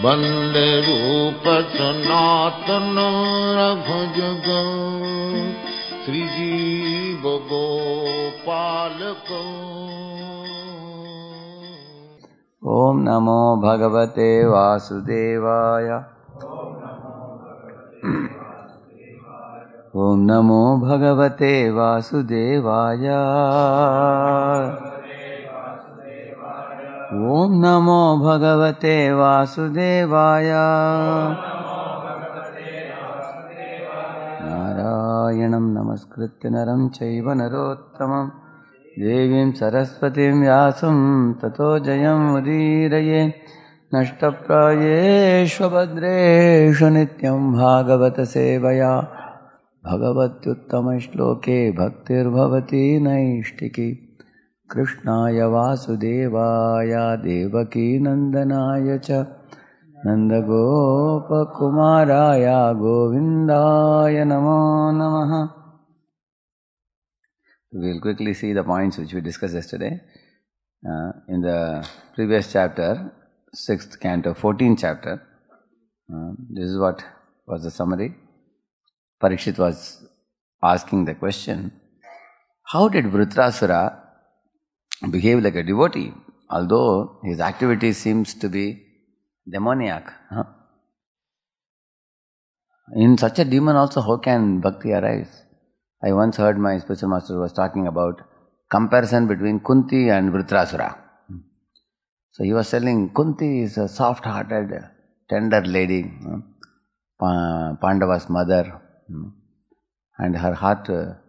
वंदे रूप सनातन रघुजुग श्रीजीव गोपालक। ओम नमो भगवते वासुदेवाय। ओम नमो भगवते वासुदेवाय। ओम नमो भगवते वासुदेवाय। नारायणं नमस्कृत्य नरं चैव नरोत्तमं देवीं सरस्वतीं व्यासं ततो जयमुदीरये। नष्टप्रायेषु भद्रेषु नित्यं भागवत सेवया भगवत्युत्तमश्लोके भक्तिर्भवति नैष्टिकी। कृष्णाय वासुदेवाय देवकी नंदनाय च नंदगोपकुमाराय गोविन्दाय नमो नमः। We'll quickly see the points which we discussed yesterday. In the previous chapter, 6th canto, 14th chapter, this is what was the summary. Parikshit was asking the question, how did Vritrasura behave like a devotee, although his activity seems to be demoniac? In such a demon also, how can bhakti arise? I once heard my spiritual master was talking about comparison between Kunti and Vritrasura. So he was telling Kunti is a soft-hearted, tender lady, Pandava's mother, and her heart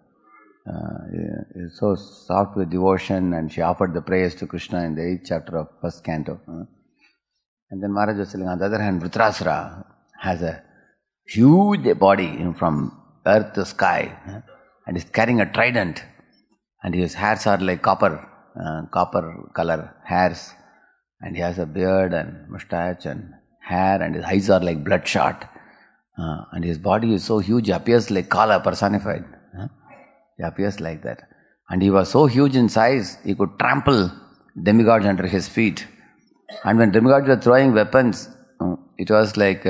is so soft with devotion, and she offered the prayers to Krishna in the 8th chapter of 1st canto. And then Maharaj was telling, on the other hand, Vritrasura has a huge body from earth to sky, and is carrying a trident, and his hairs are like copper color hairs, and he has a beard and mustache and hair, and his eyes are like bloodshot, and his body is so huge, he appears like Kala personified. He appears like that. And he was so huge in size, he could trample demigods under his feet. And when demigods were throwing weapons, it was like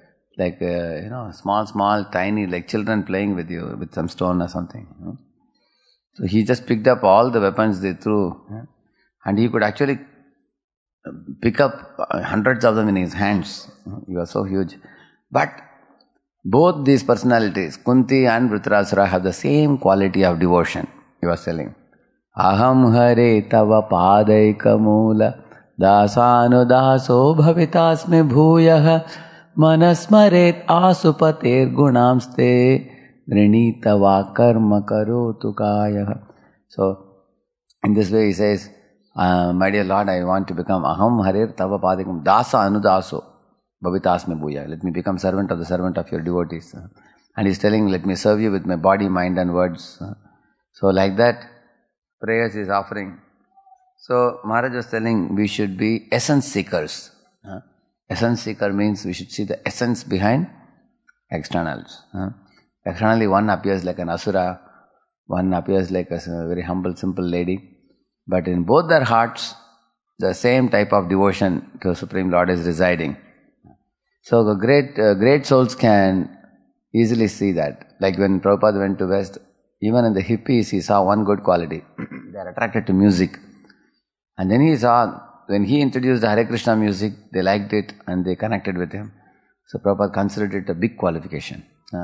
small, tiny, like children playing with you, with some stone or something. So he just picked up all the weapons they threw, and he could actually pick up hundreds of them in his hands. He was so huge. But both these personalities, Kunti and Vritrasura, have the same quality of devotion. He was telling, Aham hare tava padaika moola dasanudaso bhavitasme bhuyah manasmaret asupater gunamste grinitava karma karotu kayah. So, in this way he says, my dear Lord, I want to become Aham hare tava padikam dasa anudaso bhavitasme bhuya. Let me become servant of your devotees. And he's telling, let me serve you with my body, mind and words. So like that, prayers is offering. So Maharaj was telling, we should be essence seekers. Essence seeker means we should see the essence behind externals. Externally one appears like an asura, one appears like a very humble, simple lady. But in both their hearts, the same type of devotion to the Supreme Lord is residing. So the great souls can easily see that. Like when Prabhupada went to West, even in the hippies he saw one good quality. They are attracted to music. And then he saw, when he introduced the Hare Krishna music, they liked it and they connected with him. So Prabhupada considered it a big qualification.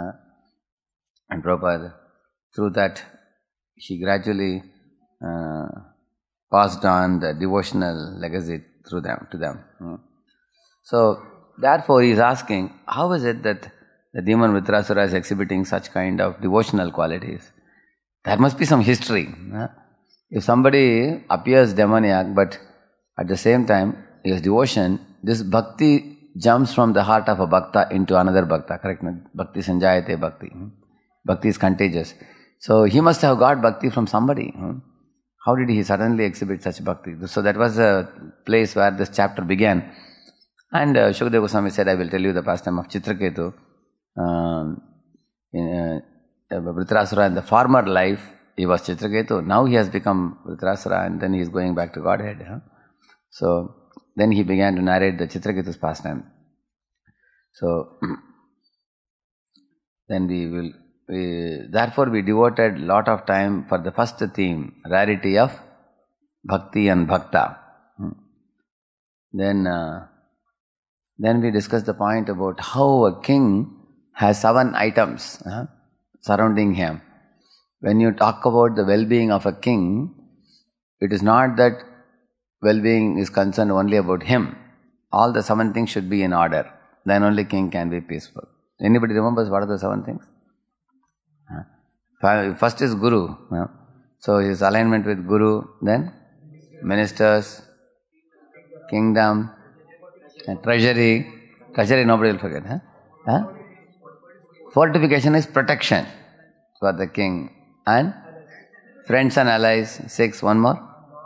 And Prabhupada, through that, he gradually passed on the devotional legacy to them. So, therefore he is asking, how is it that the demon Vritrasura is exhibiting such kind of devotional qualities? There must be some history. If somebody appears demoniac, but at the same time he has devotion, this bhakti jumps from the heart of a bhakta into another bhakta, correct? Bhakti sanjayate bhakti. Bhakti is contagious. So he must have got bhakti from somebody. How did he suddenly exhibit such bhakti? So that was the place where this chapter began. And Shukadeva Goswami said, I will tell you the pastime of Chitraketu. Vritrasura in the former life, he was Chitraketu. Now he has become Vritrasura and then he is going back to Godhead. So then he began to narrate the Chitraketu's pastime. So, then therefore we devoted lot of time for the first theme, rarity of bhakti and bhakta. Then we discussed the point about how a king has 7 items surrounding him. When you talk about the well-being of a king, it is not that well-being is concerned only about him. All the 7 things should be in order. Then only king can be peaceful. Anybody remembers what are the 7 things? First is Guru. So his alignment with Guru, then ministers, kingdom, and treasury. Treasury nobody will forget. Fortification is protection for the king. And friends and allies. 6, one more.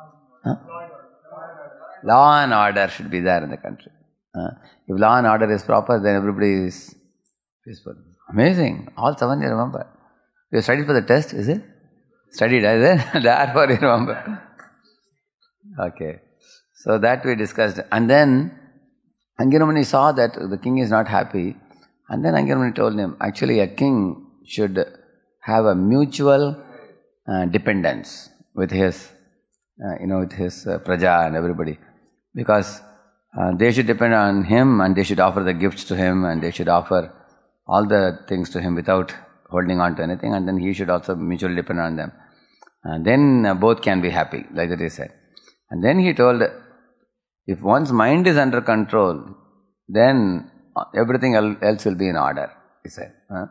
Law and order should be there in the country. If law and order is proper, then everybody is peaceful. Amazing. All 7 you remember. You studied for the test, is it? Studied, is it? Therefore you remember. Okay. So that we discussed. And then Angirmani saw that the king is not happy. And then Angirmani told him, actually a king should have a mutual dependence with his, with his praja and everybody. Because they should depend on him and they should offer the gifts to him and they should offer all the things to him without holding on to anything, and then he should also mutually depend on them. And then both can be happy, like that he said. And then he told, if one's mind is under control, then everything else will be in order, he said.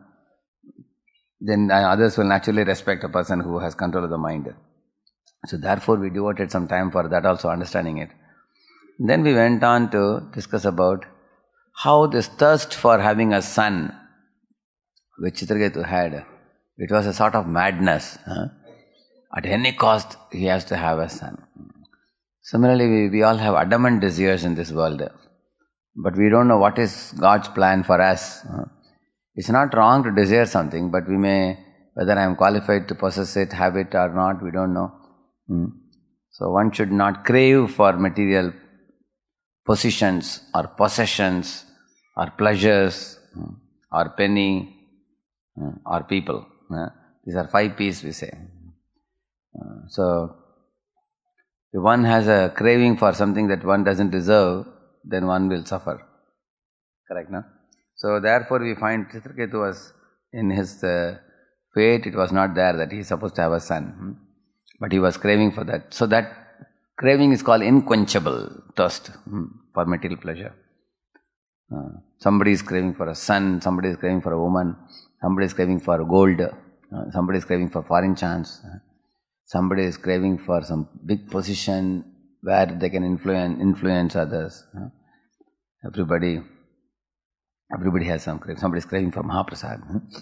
Then others will naturally respect a person who has control of the mind. So therefore we devoted some time for that also, understanding it. Then we went on to discuss about how this thirst for having a son, which Chitraketu had, it was a sort of madness. At any cost, he has to have a son. Similarly, we all have adamant desires in this world. But we don't know what is God's plan for us. It's not wrong to desire something, but we may, whether I am qualified to possess it, have it or not, we don't know. So one should not crave for material positions or possessions or pleasures or penny or people. These are 5 P's we say. So, if one has a craving for something that one doesn't deserve, then one will suffer. Correct, no? So, therefore we find Chitraketu was, in his fate, it was not there that he is supposed to have a son. But he was craving for that. So, that craving is called unquenchable thirst for material pleasure. Somebody is craving for a son, somebody is craving for a woman, somebody is craving for gold, somebody is craving for foreign chance, somebody is craving for some big position where they can influence others. Everybody has some craving. Somebody is craving for Mahaprasad.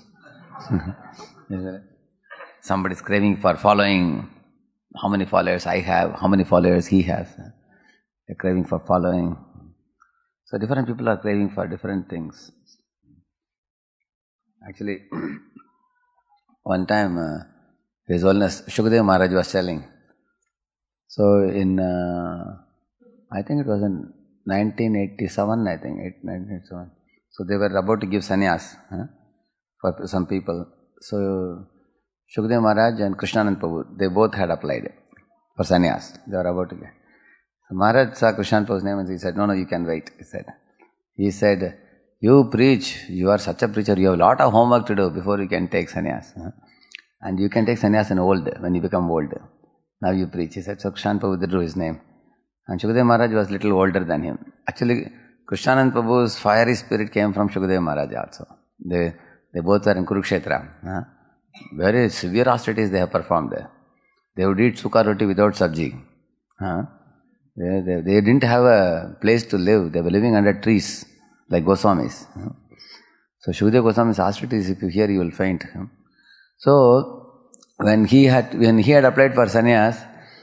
Somebody is craving for following. How many followers I have, how many followers he has. They're craving for following. So different people are craving for different things. Actually, one time His Holiness Shukadeva Maharaj was telling. So in, I think it was in 1987, 1987. So they were about to give sannyas for some people. So Shukadeva Maharaj and Krishnanand Prabhu, they both had applied for sannyas. They were about to get. So Maharaj saw Krishnanand Prabhu's name and he said, no, you can wait, he said, you preach, you are such a preacher, you have a lot of homework to do before you can take sannyas. And you can take sannyas when you become old. Now you preach. He said, so Krishnanand Prabhu withdrew his name. And Shukadeva Maharaj was little older than him. Actually, Krishnanand Prabhu's fiery spirit came from Shukadeva Maharaj also. They both were in Kurukshetra. Very severe austerities they have performed there. They would eat sukha roti without sabji. They didn't have a place to live. They were living under trees, like Goswamis. So Shukadeva Goswami's austerities, if you hear, you will faint. So when he had applied for sannyas,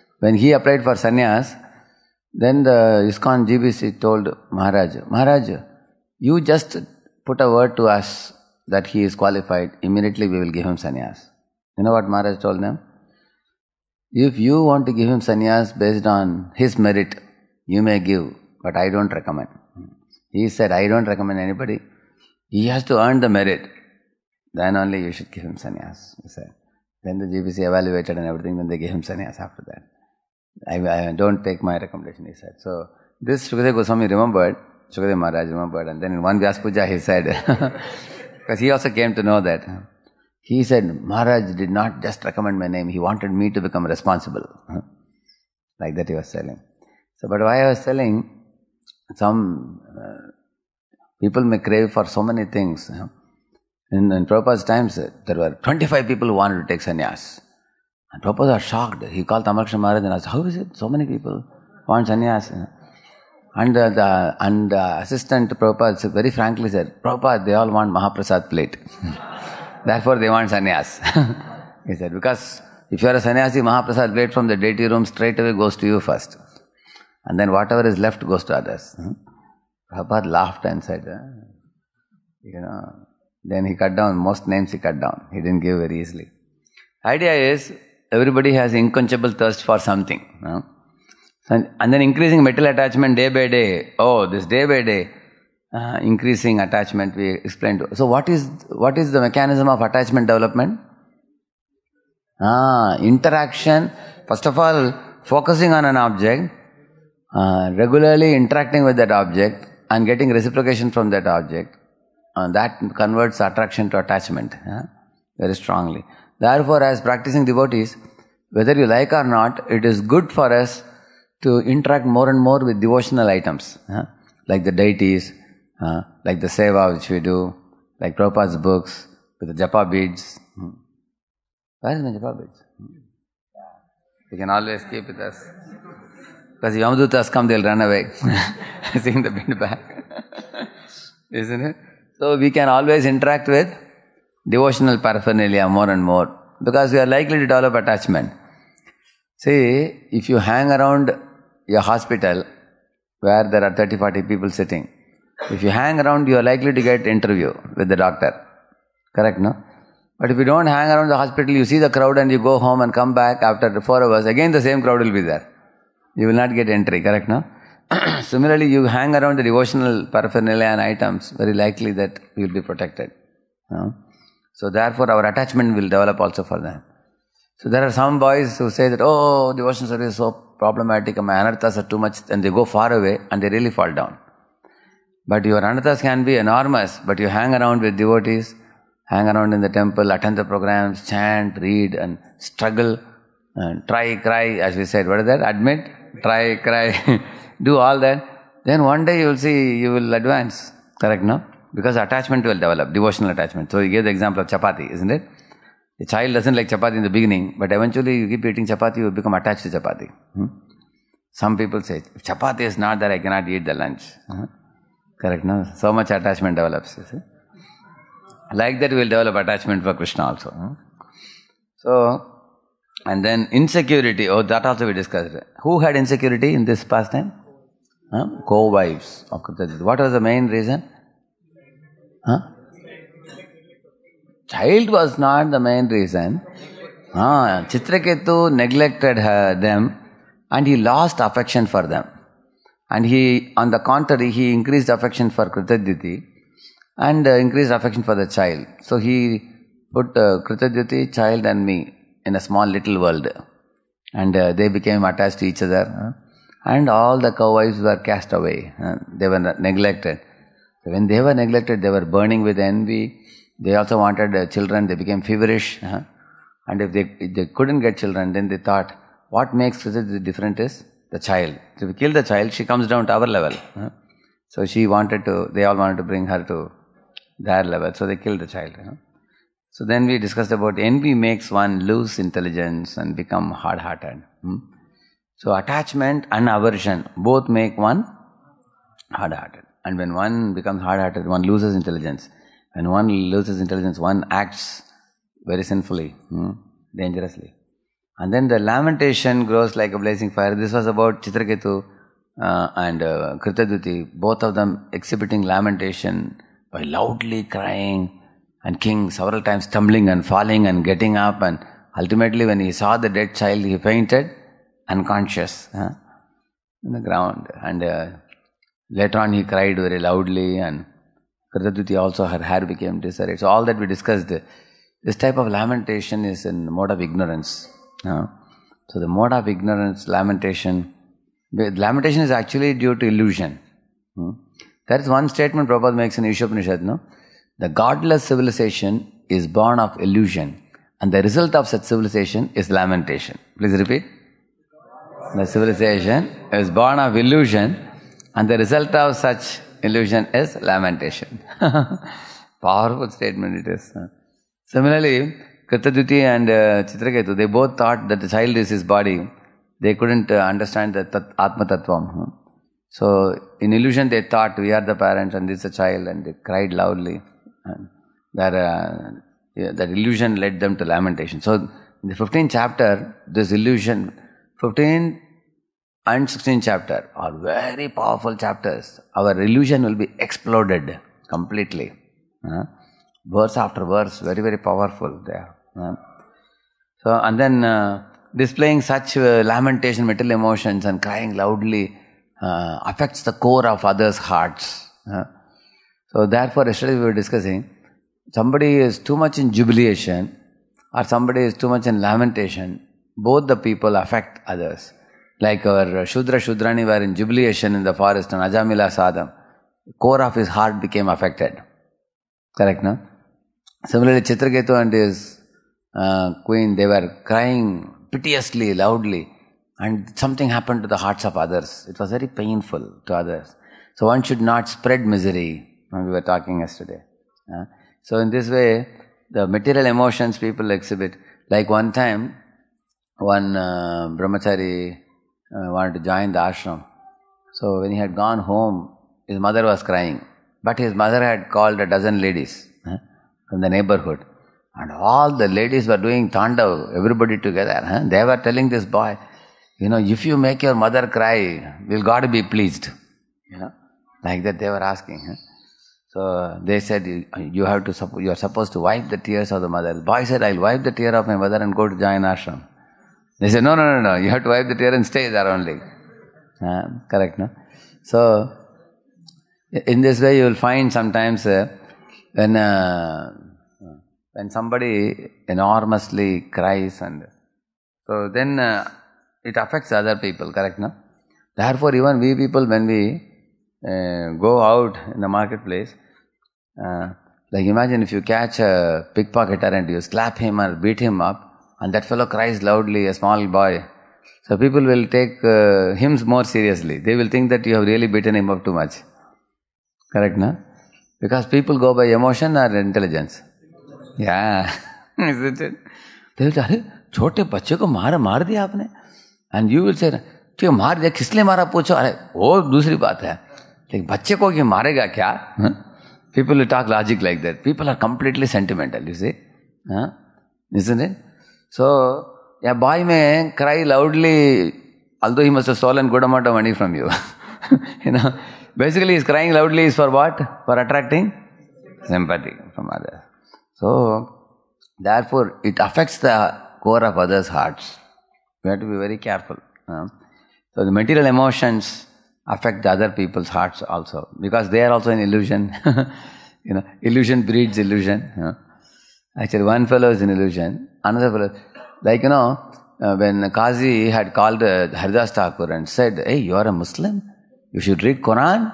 then the ISKCON GBC told Maharaj, you just put a word to us that he is qualified, immediately we will give him sannyas. You know what Maharaj told them? If you want to give him sannyas based on his merit, you may give, but I don't recommend. He said, I don't recommend anybody. He has to earn the merit. Then only you should give him sannyas, he said. Then the GBC evaluated and everything, then they gave him sannyas after that. I don't take my recommendation, he said. So this Shukadeva Goswami remembered, Shukadeva Maharaj remembered, and then in one Vyasa Puja he said, because he also came to know that, he said, Maharaj did not just recommend my name, he wanted me to become responsible. Like that he was telling. So, but why I was telling, some people may crave for so many things. In Prabhupada's times, there were 25 people who wanted to take sannyas. And Prabhupada was shocked. He called Tamakshya Maharaj and asked, how is it so many people want sannyas? And the assistant to Prabhupada very frankly said, Prabhupada, they all want Mahaprasad plate. Therefore they want sannyas. He said, because if you are a sannyasi, Mahaprasad plate from the deity room straight away goes to you first. And then whatever is left goes to others. Prabhupada laughed and said, then he cut down, most names he cut down. He didn't give very easily. Idea is, everybody has inquenchable thirst for something. And then increasing material attachment day by day. Oh, this day by day, increasing attachment we explained. So what is the mechanism of attachment development? Interaction. First of all, focusing on an object, regularly interacting with that object and getting reciprocation from that object. That converts attraction to attachment very strongly. Therefore, as practicing devotees, whether you like or not, it is good for us to interact more and more with devotional items, like the deities, like the seva which we do, like Prabhupada's books, with the japa beads. Where is my japa beads? We can always keep with us. Because if Yamadutas come, they'll run away, seeing the bead back. Isn't it? So we can always interact with devotional paraphernalia more and more, because we are likely to develop attachment. See, if you hang around a hospital where there are 30-40 people sitting, if you hang around, you are likely to get interview with the doctor. Correct, no? But if you don't hang around the hospital, you see the crowd and you go home and come back after 4 hours, again the same crowd will be there. You will not get entry, correct, no? Similarly, you hang around the devotional paraphernalia and items, very likely that you will be protected. So therefore, our attachment will develop also for them. So there are some boys who say that, oh, devotional service is so problematic, my anarthas are too much, and they go far away and they really fall down. But your anarthas can be enormous, but you hang around with devotees, hang around in the temple, attend the programs, chant, read and struggle, and try, cry, as we said, what is that? Admit, try, cry, do all that. Then one day you will see, you will advance. Correct, no? Because attachment will develop, devotional attachment. So you gave the example of chapati, isn't it? The child doesn't like chapati in the beginning, but eventually you keep eating chapati, you become attached to chapati. Some people say, if chapati is not there, I cannot eat the lunch. Correct, no? So much attachment develops, you see. Like that we will develop attachment for Krishna also. So, and then insecurity, that also we discussed. Who had insecurity in this pastime? Co-wives of Kritaditi. What was the main reason? Child was not the main reason. Chitraketu neglected them and he lost affection for them. And he, on the contrary, he increased affection for Kritaditi and increased affection for the child. So he put Kritaditi, child and me in a small little world. And they became attached to each other. And all the co-wives were cast away. They were neglected. So when they were neglected, they were burning with envy. They also wanted children. They became feverish. And if they couldn't get children, then they thought, what makes Kritaditi different is the child. So if we kill the child, she comes down to our level. So they all wanted to bring her to their level. So they killed the child. So then we discussed about envy makes one lose intelligence and become hard-hearted. So attachment and aversion both make one hard-hearted. And when one becomes hard-hearted, one loses intelligence. When one loses intelligence, one acts very sinfully, dangerously. And then the lamentation grows like a blazing fire. This was about Chitraketu and Kritaditi, both of them exhibiting lamentation by loudly crying, and king several times stumbling and falling and getting up, and ultimately when he saw the dead child, he fainted unconscious in the ground. And later on he cried very loudly and Kritaduti also, her hair became disarrayed. So all that we discussed, this type of lamentation is in the mode of ignorance. So the mode of ignorance, lamentation is actually due to illusion. There is one statement Prabhupada makes in Ishopanishad, no? The godless civilization is born of illusion, and the result of such civilization is lamentation. Please repeat. The civilization is born of illusion, and the result of such illusion is lamentation. Powerful statement it is. Similarly, Kritaduti and Chitraketu, they both thought that the child is his body. They couldn't understand the Atma Tattvam. So, in illusion they thought we are the parents and this is a child, and they cried loudly. And that illusion led them to lamentation. So, in the 15th chapter, this illusion, 15th and 16th chapter are very powerful chapters. Our illusion will be exploded completely. Verse after verse, very, very powerful there. So, and then displaying such lamentation, material emotions and crying loudly affects the core of others' hearts. So therefore, yesterday we were discussing, somebody is too much in jubilation or somebody is too much in lamentation, both the people affect others. Like our Shudrani were in jubilation in the forest and Ajamila saw them. The core of his heart became affected. Correct, no? Similarly, Chitraketu and his queen, they were crying piteously, loudly, and something happened to the hearts of others. It was very painful to others. So one should not spread misery, when we were talking yesterday. So in this way, the material emotions people exhibit. Like one time, one brahmachari wanted to join the ashram. So when he had gone home, his mother was crying. But his mother had called a dozen ladies from the neighborhood. And all the ladies were doing tandav, everybody together. They were telling this boy, if you make your mother cry, will God be pleased? Like that they were asking. So they said, you are supposed to wipe the tears of the mother. The boy said, I'll wipe the tear of my mother and go to join ashram. They said, no, you have to wipe the tear and stay there only. Correct, no? So, in this way you will find sometimes when somebody enormously cries, and so then it affects other people, correct, no? Therefore, even we people, when we go out in the marketplace, like imagine if you catch a pickpocketer and you slap him or beat him up, and that fellow cries loudly, a small boy. So people will take him more seriously. They will think that you have really beaten him up too much. Correct, no? Because people go by emotion or intelligence. Yeah, isn't it? They will say, छोटे बच्चे को मार दिया आपने. And you will say, क्यों मार दिया, किसलिए मारा पूछो. अरे वो दूसरी बात है, लेकिन बच्चे को क्यों मारेगा क्या? People will talk logic like that. People are completely sentimental, you see. Isn't it? So, a boy may cry loudly, although he must have stolen good amount of money from you. Basically, his crying loudly is for what? For attracting sympathy from others. So, therefore, it affects the core of others' hearts. We have to be very careful. So, the material emotions affect the other people's hearts also, because they are also in illusion. Illusion breeds illusion. Actually, one fellow is in illusion, another fellow, like when Qazi had called Haridas Thakur and said, hey, you are a Muslim, you should read Quran,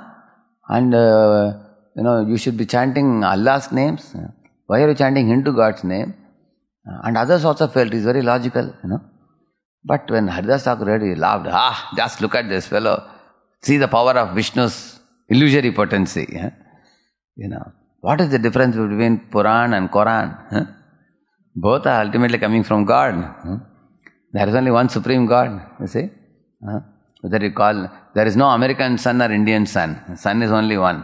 and you should be chanting Allah's names. Why are you chanting Hindu God's name? And others also felt it's very logical, But when Haridas Thakur read, he laughed. Just look at this fellow. See the power of Vishnu's illusory potency. What is the difference between Puran and Quran? Both are ultimately coming from God. There is only one supreme God, you see. Whether you call, there is no American sun or Indian sun. Sun is only one.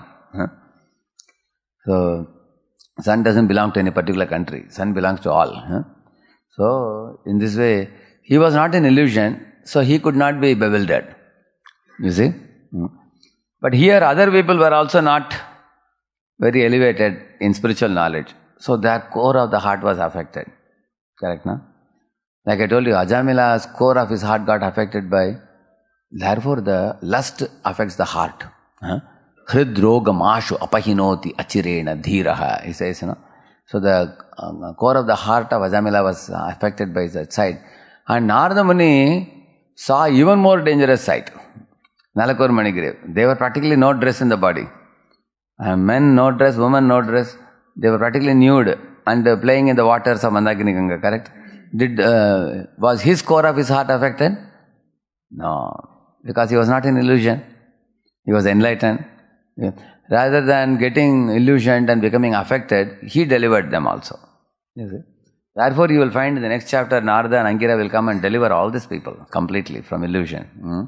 So, sun doesn't belong to any particular country. Sun belongs to all. So, in this way, he was not in illusion, so he could not be bewildered. You see? But here other people were also not very elevated in spiritual knowledge. So their core of the heart was affected. Correct, no? Like I told you, Ajamila's core of his heart got affected by, therefore the lust affects the heart. hridrogamashu apahinoti achirena dhiraha. He says, so the core of the heart of Ajamila was affected by that side. And Narada Muni saw even more dangerous sight. Nalakur Manigrave. They were practically no dress in the body. Men no dress, women no dress. They were practically nude and playing in the waters of Mandakini Ganga, correct? Was his core of his heart affected? No. Because he was not in illusion. He was enlightened. Rather than getting illusioned and becoming affected, he delivered them also. You see? Therefore, you will find in the next chapter, Narada and Angira will come and deliver all these people completely from illusion.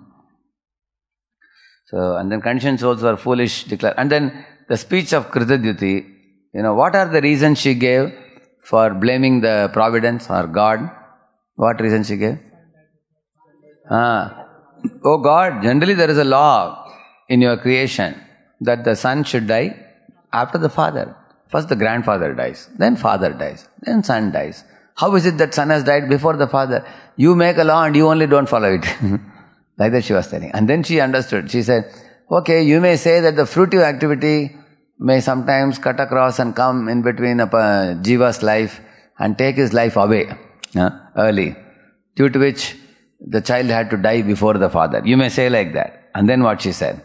So, and then conditioned souls were foolish, declared. And then the speech of Kritadyuti, what are the reasons she gave for blaming the providence or God? What reason she gave? Oh God, generally there is a law in your creation that the son should die after the father. First the grandfather dies, then father dies, then son dies. How is it that son has died before the father? You make a law and you only don't follow it. Like that she was telling. And then she understood. She said, okay, you may say that the fruitive activity may sometimes cut across and come in between a jiva's life and take his life away early, due to which the child had to die before the father. You may say like that. And then what she said?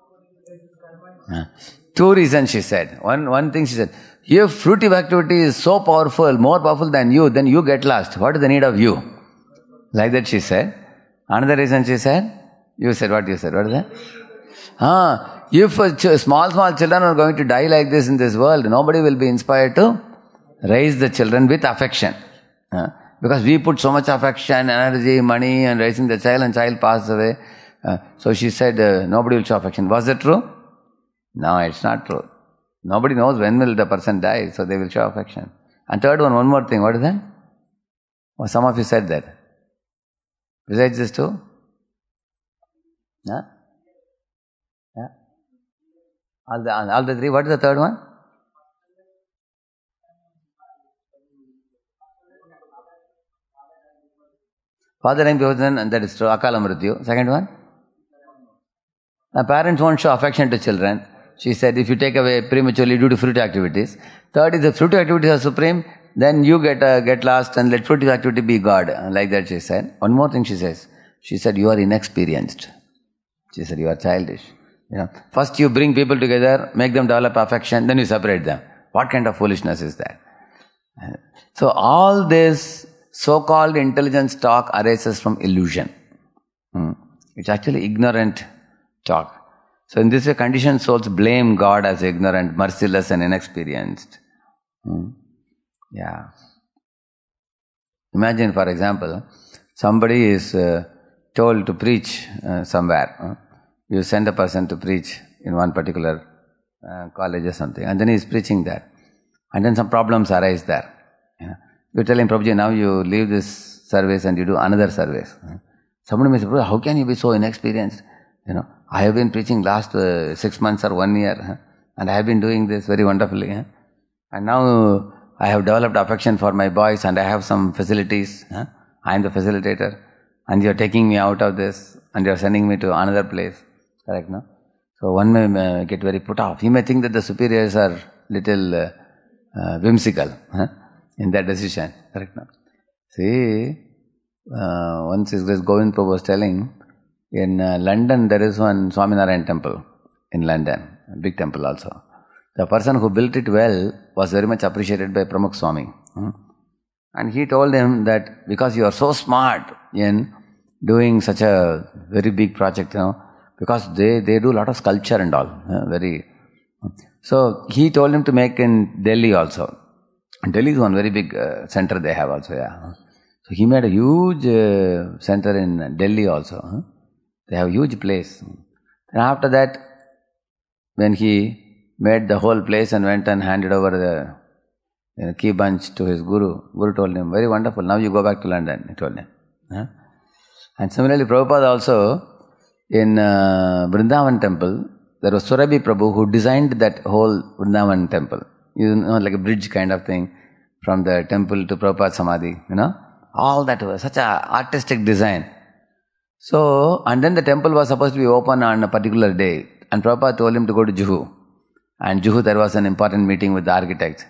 Two reasons she said. One thing she said, if fruitive activity is so powerful, more powerful than you, then you get lost. What is the need of you? Like that she said. Another reason she said, you said what you said. What is that? If small children are going to die like this in this world, nobody will be inspired to raise the children with affection. Because we put so much affection, energy, money and raising the child, and child passes away. So she said, nobody will show affection. Was it true? No, it's not true. Nobody knows when will the person die, so they will show affection. And third one more thing. What is that? Oh, some of you said that. Besides this two? All the three. What is the third one? Father and Bhyojan, and that is true. Akala Mrityu. Second one? Parents won't show affection to children. She said, if you take away prematurely due to fruitive activities. Third is, if fruitive activities are supreme, then you get lost and let fruitive activity be God. Like that she said. One more thing she says. She said, you are inexperienced. She said, you are childish. First you bring people together, make them develop affection, then you separate them. What kind of foolishness is that? So all this so-called intelligence talk arises from illusion. It's actually ignorant talk. So in this way, conditioned souls blame God as ignorant, merciless and inexperienced. Imagine, for example, somebody is told to preach somewhere. You send a person to preach in one particular college or something, and then he is preaching there. And then some problems arise there. You tell him, Prabhuji, now you leave this service and you do another service. Somebody may say, how can you be so inexperienced? I have been preaching last 6 months or 1 year, and I have been doing this very wonderfully. And now I have developed affection for my boys and I have some facilities. I am the facilitator. And you are taking me out of this and you are sending me to another place. Correct, no? So one may get very put off. He may think that the superiors are little whimsical in their decision. Correct, no? See, once His Grace Govind Prabhu was telling, in London there is one Swaminarayan temple in London, a big temple also. The person who built it well was very much appreciated by Pramukh Swami. And he told him that because you are so smart in doing such a very big project, because they do a lot of sculpture and all. So he told him to make in Delhi also. Delhi is one very big center they have also. So he made a huge center in Delhi also. They have a huge place. And after that, when he made the whole place and went and handed over the key bunch to his Guru, Guru told him, very wonderful, now you go back to London, he told him. And similarly, Prabhupada also, in Vrindavan temple, there was Surabhi Prabhu who designed that whole Vrindavan temple. Like a bridge kind of thing from the temple to Prabhupada Samadhi, All that was such an artistic design. So, and then the temple was supposed to be open on a particular day, And Prabhupada told him to go to Juhu. And Juhu, there was an important meeting with the architect.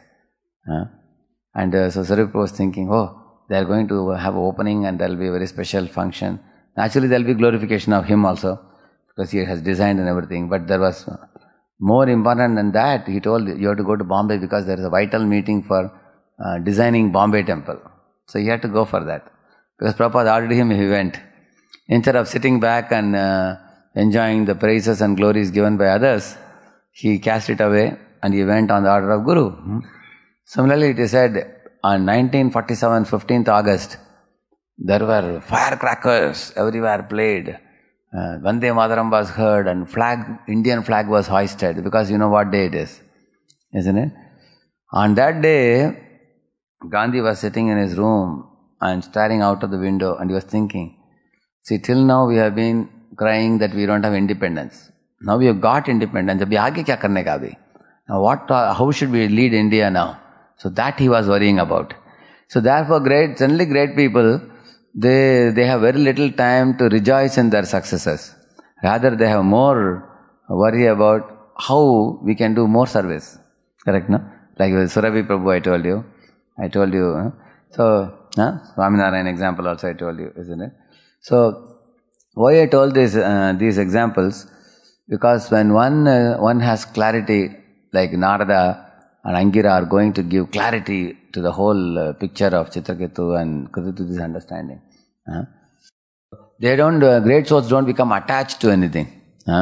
So Sarip was thinking, they are going to have an opening and there will be a very special function. Naturally, there will be glorification of him also, because he has designed and everything. But there was more important than that. He told, you have to go to Bombay because there is a vital meeting for designing Bombay temple. So he had to go for that. Because Prabhupada ordered him, he went. Instead of sitting back and enjoying the praises and glories given by others, he cast it away and he went on the order of Guru. Similarly, it is said on 1947, 15th August, there were firecrackers everywhere played. Vande Mataram was heard and Indian flag was hoisted, because you know what day it is, isn't it? On that day, Gandhi was sitting in his room and staring out of the window, and he was thinking, see, till now we have been crying that we don't have independence. Now we have got independence. Abhi aage kya karne ka abhi? Now how should we lead India now? So that he was worrying about. So therefore generally great people, they have very little time to rejoice in their successes. Rather they have more worry about how we can do more service. Correct, no? Like with Surabhi Prabhu I told you. So, Swaminarayan example also I told you, isn't it? So, why I told these examples? Because when one has clarity, like Narada and Angira are going to give clarity to the whole picture of Chitraketu and Kritituti's understanding. They don't, great souls don't become attached to anything.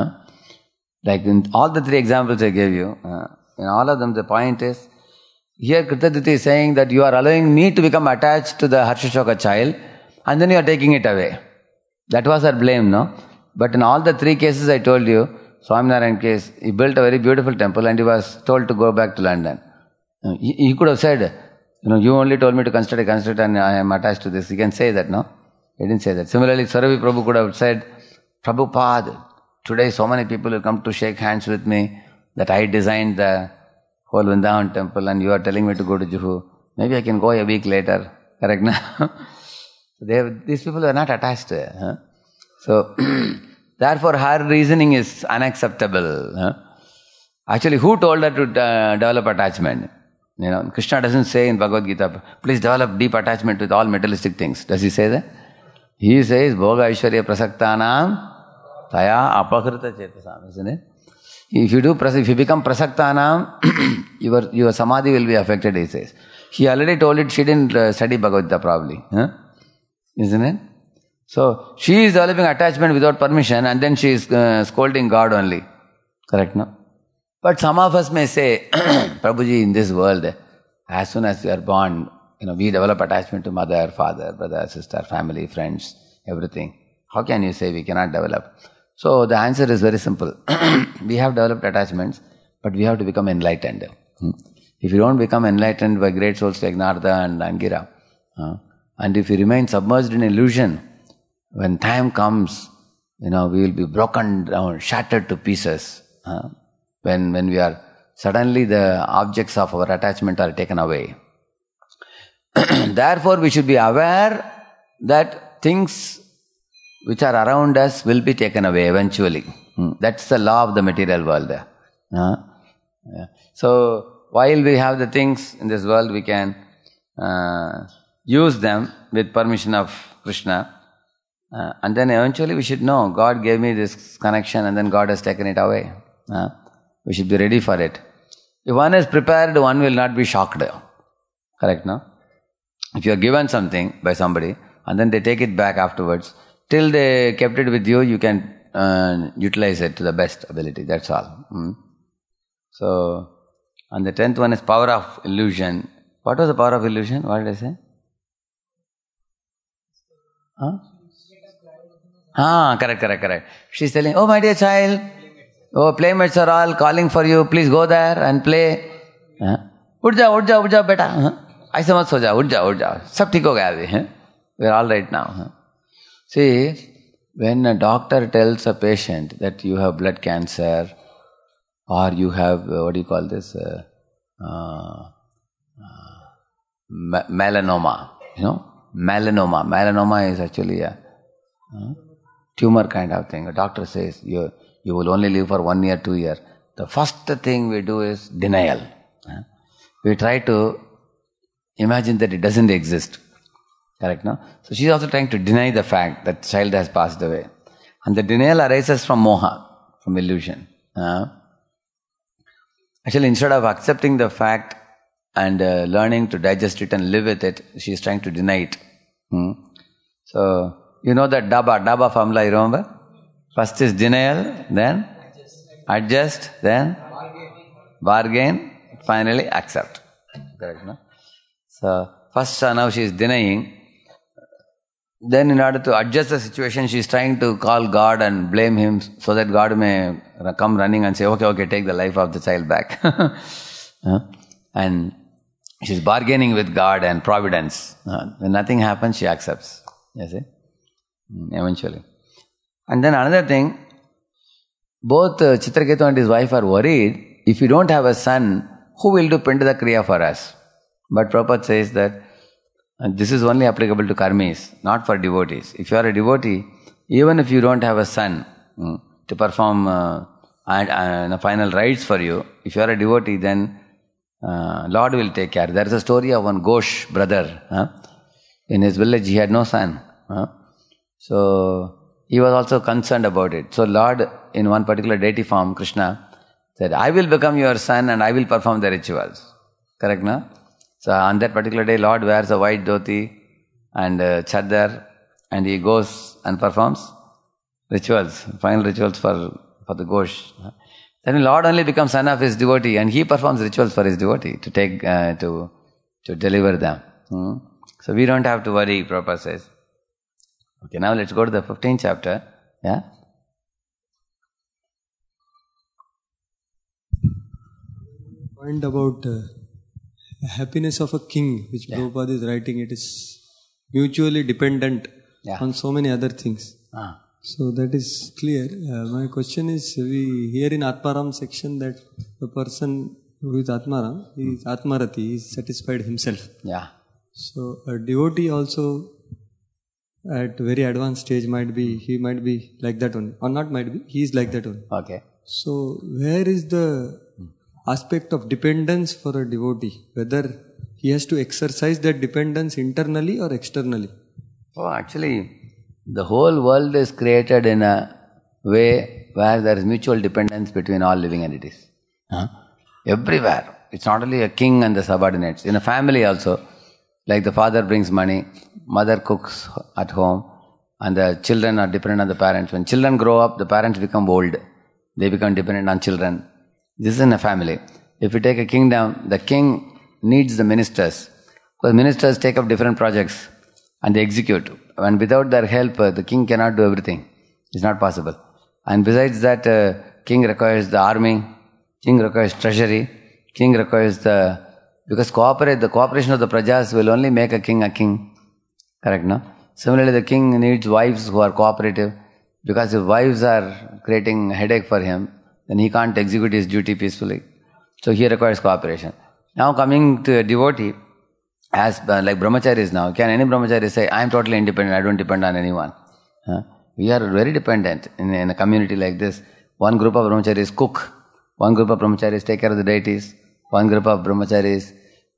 Like in all the three examples I gave you, in all of them the point is, here Kritituti is saying that you are allowing me to become attached to the Harsha-shoka child, and then you are taking it away. That was her blame, no? But in all the three cases I told you, Swaminarayan case, he built a very beautiful temple and he was told to go back to London. He could have said, you only told me to construct and I am attached to this. He can say that, no? He didn't say that. Similarly, Surabhi Prabhu could have said, Prabhupada, today so many people will come to shake hands with me that I designed the whole Vrindavan temple and you are telling me to go to Juhu. Maybe I can go a week later. Correct, no? These people are not attached to it. So, therefore her reasoning is unacceptable. Actually, who told her to develop attachment? Krishna doesn't say in Bhagavad Gita, please develop deep attachment with all materialistic things. Does he say that? He says, Bhoga Aishwarya Prasaktanam Taya Apakrita Chetasam, isn't it? If you become Prasaktanam, your samadhi will be affected, he says. He already told it, she didn't study Bhagavad Gita probably. Isn't it? So, she is developing attachment without permission and then she is scolding God only. Correct, no? But some of us may say, Prabhuji, in this world, as soon as we are born, we develop attachment to mother, father, brother, sister, family, friends, everything. How can you say we cannot develop? So, the answer is very simple. We have developed attachments, but we have to become enlightened. If you don't become enlightened by great souls like Narada and Angira, and if you remain submerged in illusion, when time comes, we will be broken down, shattered to pieces. When we are, suddenly the objects of our attachment are taken away. Therefore, we should be aware that things which are around us will be taken away eventually. That's the law of the material world. So, while we have the things in this world, we can use them with permission of Krishna. And then eventually we should know, God gave me this connection and then God has taken it away. We should be ready for it. If one is prepared, one will not be shocked. Correct, no? If you are given something by somebody and then they take it back afterwards, till they kept it with you, you can utilize it to the best ability. That's all. So, and the 10th one is power of illusion. What was the power of illusion? What did I say? Correct. She's telling, oh my dear child, playmates are all calling for you, please go there and play. Ud ja beta. Aise mat so ja, ud ja. Sab theek ho gaya abhi. We are all right now. See, when a doctor tells a patient that you have blood cancer or you have, melanoma, Melanoma is actually a tumor kind of thing. A doctor says, you will only live for 1 year, 2 years. The first thing we do is denial. We try to imagine that it doesn't exist. Correct, no? So she is also trying to deny the fact that child has passed away. And the denial arises from moha, from illusion. Actually, instead of accepting the fact and learning to digest it and live with it, she is trying to deny it. So, you know that Daba formula, you remember? First is denial, then adjust, then bargain, finally accept. Correct, no? So, first now she is denying. Then in order to adjust the situation, she is trying to call God and blame Him so that God may come running and say, okay, take the life of the child back. And she is bargaining with God and providence. When nothing happens, she accepts. You see? Eventually. And then another thing, both Chitraketu and his wife are worried, if we don't have a son, who will do Pinda Kriya for us? But Prabhupada says that this is only applicable to karmis, not for devotees. If you are a devotee, even if you don't have a son to perform final rites for you, if you are a devotee, then Lord will take care. There is a story of one Ghosh brother. In his village, he had no son. So he was also concerned about it. So Lord, in one particular deity form, Krishna, said, I will become your son and I will perform the rituals. Correct, no? So on that particular day, Lord wears a white dhoti and chadar, and he goes and performs rituals, final rituals for the Ghosh. Then Lord only becomes son of his devotee, and he performs rituals for his devotee to take to deliver them. So we don't have to worry, Prabhupada says. Okay, now let's go to the 15th chapter. Yeah. Point about happiness of a king, which Prabhupada is writing, it is mutually dependent on so many other things. So that is clear. My question is, we hear in Atmaram section that the person who is Atmaram, he is Atmarati, he is satisfied himself. Yeah. So a devotee also at very advanced stage he might be like that only. Or not might be, he is like that only. Okay. So where is the aspect of dependence for a devotee? Whether he has to exercise that dependence internally or externally? Oh, actually, the whole world is created in a way where there is mutual dependence between all living entities. Everywhere. It's not only a king and the subordinates. In a family also, like the father brings money, mother cooks at home, and the children are dependent on the parents. When children grow up, the parents become old. They become dependent on children. This is in a family. If you take a kingdom, the king needs the ministers. Because ministers take up different projects and they execute. And without their help, the king cannot do everything. It's not possible. And besides that, king requires the army, king requires treasury, king requires because the cooperation of the prajas will only make a king. Correct, no? Similarly, the king needs wives who are cooperative, because if wives are creating a headache for him, then he can't execute his duty peacefully. So he requires cooperation. Now coming to a devotee, as like brahmacharis now, can any brahmachari say, I am totally independent, I don't depend on anyone? We are very dependent in a community like this. One group of brahmacharis cook, one group of brahmacharis take care of the deities, one group of brahmacharis,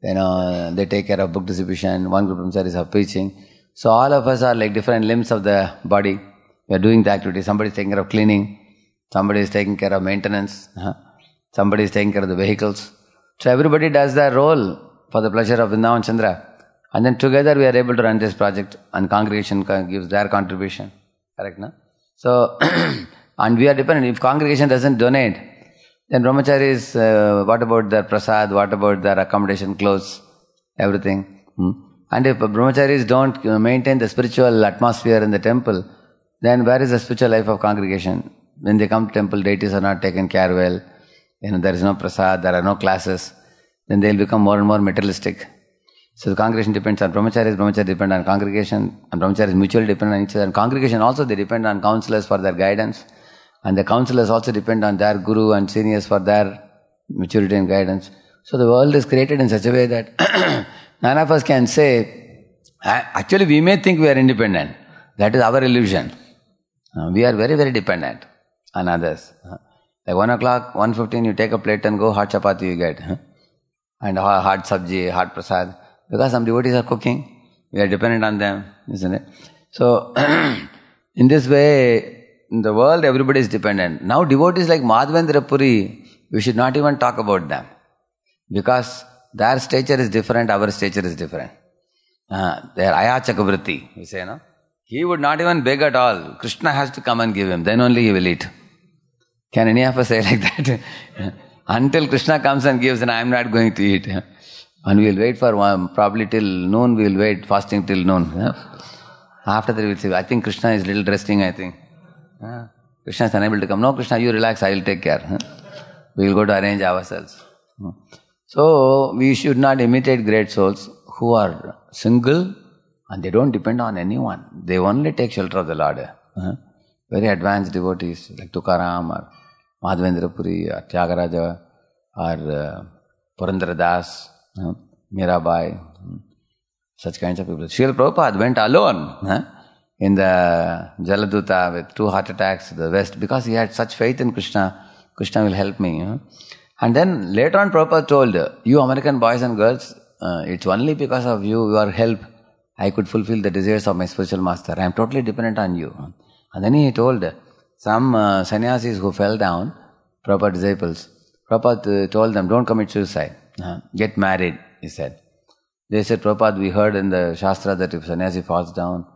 they take care of book distribution, one group of brahmacharis are preaching. So all of us are like different limbs of the body. We are doing the activity. Somebody is taking care of cleaning, somebody is taking care of maintenance, somebody is taking care of the vehicles. So everybody does their role for the pleasure of Vrindavan Chandra. And then together we are able to run this project, and congregation gives their contribution. Correct, no? So, and we are dependent. If congregation doesn't donate, then brahmacharis, what about their prasad, what about their accommodation, clothes, everything. And if brahmacharis don't maintain the spiritual atmosphere in the temple, then where is the spiritual life of congregation? When they come to temple, deities are not taken care well. There is no prasad, there are no classes. Then they will become more and more materialistic. So the congregation depends on brahmacharis, brahmacharis depend on congregation, and brahmacharis mutually depend on each other. And congregation also, they depend on counselors for their guidance. And the counselors also depend on their guru and seniors for their maturity and guidance. So the world is created in such a way that none of us can say, actually we may think we are independent. That is our illusion. We are very, very dependent. and others. Like 1 o'clock, 1:15, you take a plate and go, hot chapati you get. And hot sabji, hot prasad. Because some devotees are cooking, we are dependent on them, isn't it? So, in this way, in the world, everybody is dependent. Now, devotees like Madhavendra Puri, we should not even talk about them. Because their stature is different, our stature is different. Their Aya Chakravarti, we say, no? He would not even beg at all. Krishna has to come and give him, then only he will eat. Can any of us say like that? Until Krishna comes and gives, and I am not going to eat. And we will wait for probably till noon, we will wait, fasting till noon. After that we will say, I think Krishna is little resting, I think. Krishna is unable to come. No, Krishna, you relax, I will take care. We will go to arrange ourselves. So, we should not imitate great souls who are single and they don't depend on anyone. They only take shelter of the Lord. Very advanced devotees like Tukaram or Madhavendra Puri or Tyagaraja or Purandara Das, Mirabai, such kinds of people. Srila Prabhupada went alone in the Jaladuta with 2 heart attacks to the west because he had such faith in Krishna. Krishna will help me. And then later on Prabhupada told, you American boys and girls, it's only because of you, your help, I could fulfill the desires of my spiritual master. I am totally dependent on you. And then he told some sannyasis who fell down, Prabhupada disciples, Prabhupada told them, don't commit suicide. Get married, he said. They said, Prabhupada, we heard in the Shastra that if sannyasi falls down,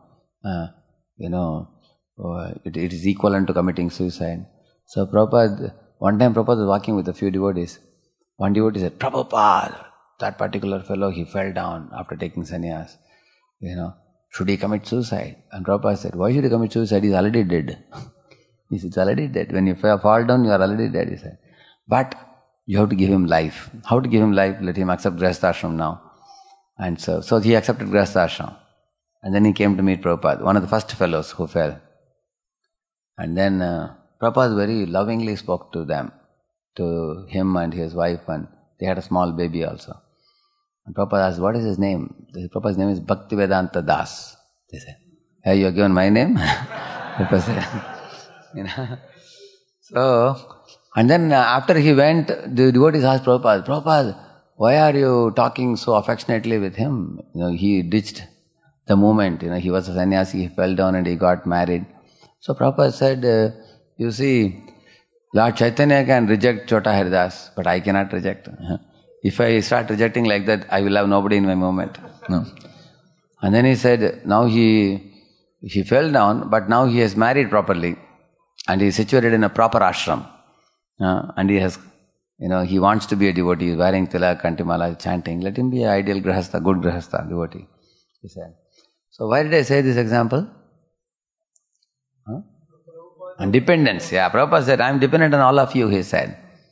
it is equivalent to committing suicide. So Prabhupada, one time Prabhupada was walking with a few devotees. One devotee said, Prabhupada, that particular fellow, he fell down after taking sannyas. Should he commit suicide? And Prabhupada said, why should he commit suicide? He's already dead. He said, he's already dead. When you fall down, you are already dead, he said. But you have to give him life. How to give him life? Let him accept Grihastha now. And so he accepted Grihastha. And then he came to meet Prabhupada, one of the first fellows who fell. And then Prabhupada very lovingly spoke to them, to him and his wife, and they had a small baby also. And Prabhupada asked, what is his name? Prabhupada's name is Bhaktivedanta Das. They said, hey, you have given my name? Prabhupada said, So, and then after he went, the devotees asked Prabhupada, Prabhupada, why are you talking so affectionately with him? He ditched the movement. He was a sannyasi, he fell down and he got married. So Prabhupada said, you see, Lord Chaitanya can reject Chota Haridas, but I cannot reject. If I start rejecting like that, I will have nobody in my movement. No. And then he said, now he fell down, but now he has married properly, and he is situated in a proper ashram. And he has, he wants to be a devotee, he is wearing tilak, kantimala, chanting. Let him be an ideal grihastha, good grihastha, devotee, he said. So why did I say this example? And dependence. Yeah, Prabhupada said, I am dependent on all of you, he said.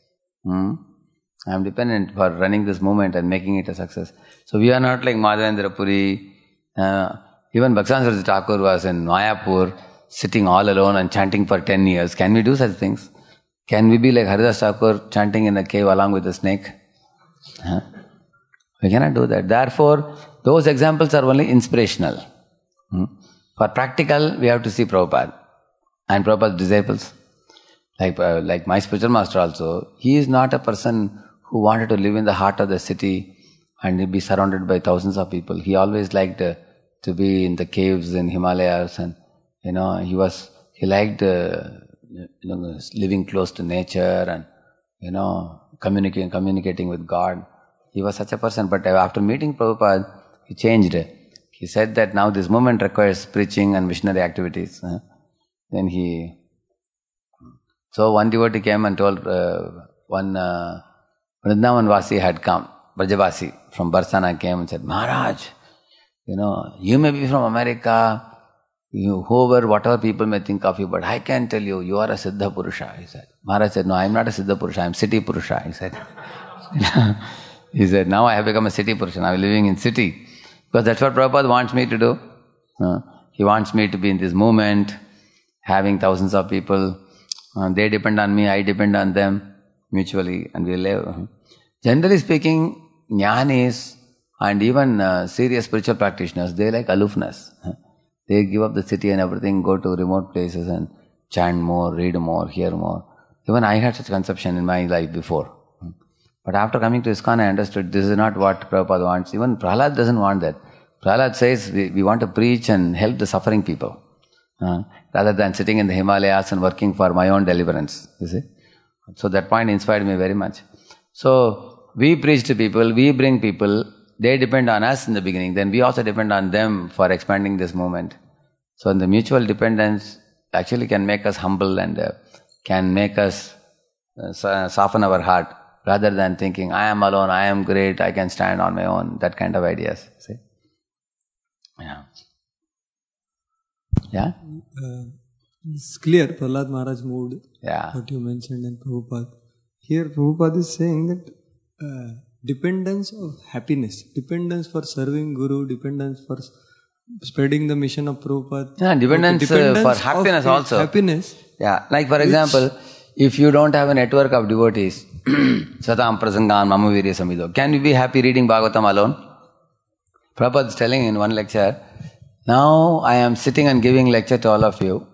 I am dependent for running this movement and making it a success. So we are not like Madhavendra Puri. Even Bhaktivinoda Thakur was in Mayapur, sitting all alone and chanting for 10 years. Can we do such things? Can we be like Haridas Thakur, chanting in a cave along with a snake? We cannot do that. Therefore, those examples are only inspirational. For practical, we have to see Prabhupada and Prabhupada's disciples. Like my spiritual master also, he is not a person who wanted to live in the heart of the city and be surrounded by thousands of people. He always liked to be in the caves in Himalayas, and he liked living close to nature and communicating with God. He was such a person, but after meeting Prabhupada, he changed. He said that now this movement requires preaching and missionary activities. So one devotee came and told one Vrindavan Vasi had come, Brajavasi from Barsana came and said, Maharaj, you may be from America, whatever people may think of you, but I can tell you, you are a Siddha Purusha, he said. Maharaj said, no, I am not a Siddha Purusha, I am City Purusha, he said. He said, now I have become a City Purusha, I am living in city. Because that's what Prabhupada wants me to do. He wants me to be in this movement, having thousands of people. They depend on me, I depend on them mutually, and we live. Generally speaking, jnanis and even serious spiritual practitioners, they like aloofness. They give up the city and everything, go to remote places and chant more, read more, hear more. Even I had such conception in my life before. But after coming to ISKCON, I understood this is not what Prabhupada wants. Even Prahlad doesn't want that. Prahlad says we want to preach and help the suffering people. Rather than sitting in the Himalayas and working for my own deliverance. You see? So that point inspired me very much. So we preach to people, we bring people, they depend on us in the beginning, then we also depend on them for expanding this movement. So the mutual dependence actually can make us humble and can make us soften our heart, rather than thinking, I am alone, I am great, I can stand on my own, that kind of ideas. See? Yeah. Yeah? It's clear, Prahlad Maharaj moved, what you mentioned, and Prabhupada. Here Prabhupada is saying that dependence of happiness, dependence for serving Guru, dependence for spreading the mission of Prabhupada. Yeah, dependence for happiness also. Happiness. Yeah, like for example, if you don't have a network of devotees, Satam Prasangan Mama Virya Samido, can you be happy reading Bhagavatam alone? Prabhupada is telling in one lecture, now I am sitting and giving lecture to all of you,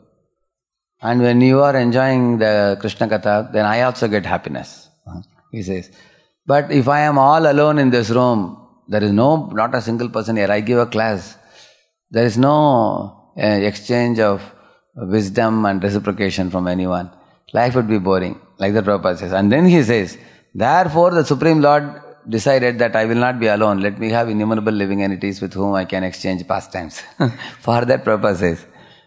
and when you are enjoying the Krishna Katha, then I also get happiness. He says, but if I am all alone in this room, there is not a single person here, I give a class, there is no exchange of wisdom and reciprocation from anyone. Life would be boring, like the Prabhupada says. And then he says, therefore the Supreme Lord decided that I will not be alone. Let me have innumerable living entities with whom I can exchange pastimes. For that Prabhupada says,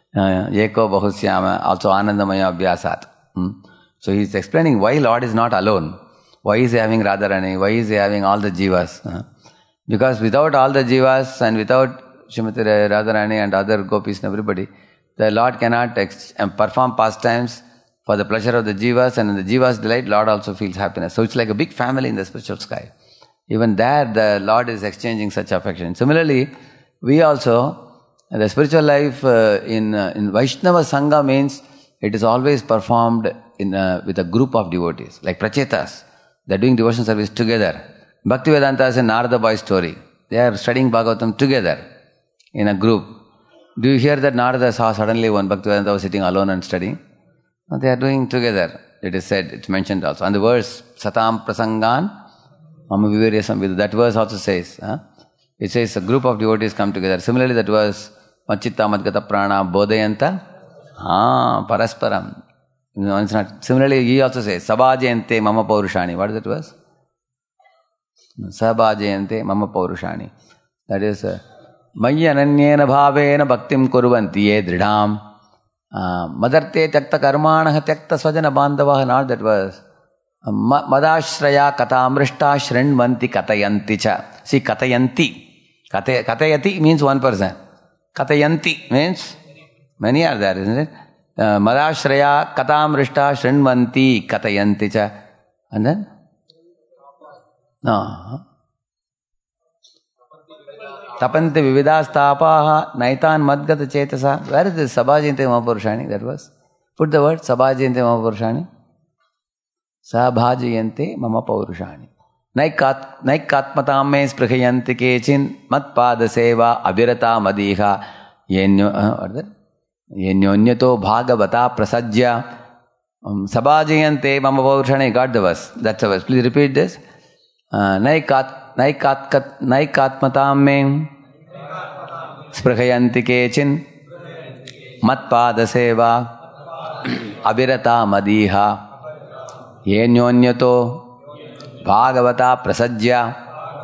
Yeko Bahusyama, also Anandamaya Abhyasat. So he is explaining why Lord is not alone. Why is he having Radharani? Why is he having all the jivas? Because without all the jivas and without Srimati Radharani and other gopis and everybody, the Lord cannot perform pastimes for the pleasure of the jivas, and in the jivas' delight, Lord also feels happiness. So it's like a big family in the spiritual sky. Even there, the Lord is exchanging such affection. Similarly, we also, the spiritual life in Vaishnava Sangha means it is always performed with a group of devotees, like Prachetas. They are doing devotion service together. Bhaktivedanta is a Narada boy story. They are studying Bhagavatam together in a group. Do you hear that Narada saw suddenly one Bhaktivedanta was sitting alone and studying? No, they are doing together. It is said, it's mentioned also. And the verse, Satam Prasangan, Mama Vivirya Samvidha, that verse also says, it says a group of devotees come together. Similarly, that verse, Machitta Madgata Prana Bodhayanta, Parasparam. No, it's not. Similarly, he also says, Sabhajayante Mama Paurushani. What is that verse? Sabhajayante Mama Paurushani. That is, Maya Ananyena Bhavena Bhaktim Kuruvanti Ye Dridham. Madarte Tyakta Karmana Tyakta Svajana Bandhava, not that verse. Madashraya Katamrishta Shrinvanti Katayanti Cha. See, Katayanti. Katayati means one person. Katayanti means many are there, isn't it? Madashraya Katamrishta Shrinvanti Katayanti Cha. And then? No. Tapanti Vividastapaha Naitan Madgata Chetasa. Where is this Sabhajayante Mahapurushani? That was. Put the word Sabhajayante Mahapurushani. Sabhajayante Mama Paurushani. Naikatmatam me sprikhayanti kechin matpada seva abhirata madiha yenyonyato bhagavata prasajya Sabhajayante Mama Paurushani. Got the verse. That's the verse. Please repeat this. Naikatmatam me sprikhayanti kechin matpada seva abhirata madiha Yenyonyato Bhagavata Prasajya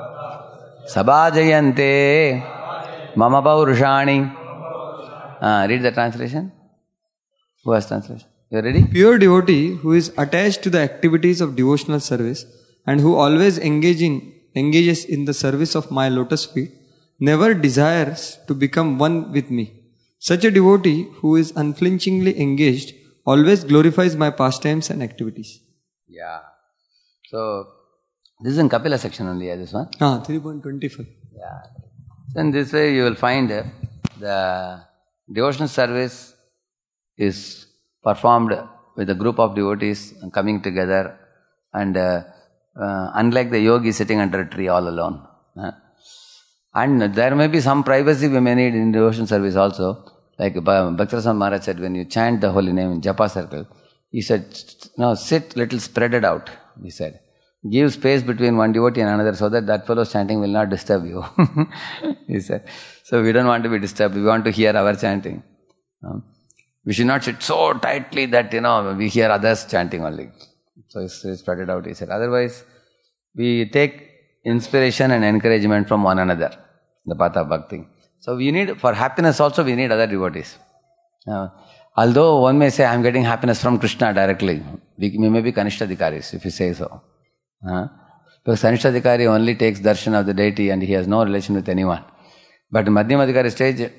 Sabhajayante Mama Paurushani. Read the translation. Who has translation? You are ready? Pure devotee who is attached to the activities of devotional service and who always engages in the service of my lotus feet never desires to become one with me. Such a devotee who is unflinchingly engaged always glorifies my pastimes and activities. Yeah. So, this is in Kapila section only, this one? 3.25. Yeah. So in this way you will find the devotional service is performed with a group of devotees coming together, and unlike the yogi sitting under a tree all alone. And there may be some privacy we may need in devotional service also. Like Bhaktivinoda Maharaj said, when you chant the holy name in Japa circle, he said, no, sit little spreaded out, he said. Give space between one devotee and another so that fellow's chanting will not disturb you, he said. So we don't want to be disturbed, we want to hear our chanting. We should not sit so tightly that, we hear others chanting only. So it's spread it out, he said. Otherwise, we take inspiration and encouragement from one another, the path of bhakti. So we need, for happiness also, we need other devotees. Although one may say, I am getting happiness from Krishna directly, we may be Kanishtadhikaris, if you say so. Because Kanishtadhikari only takes darshan of the deity and he has no relation with anyone. But in Madhyamadhikari stage,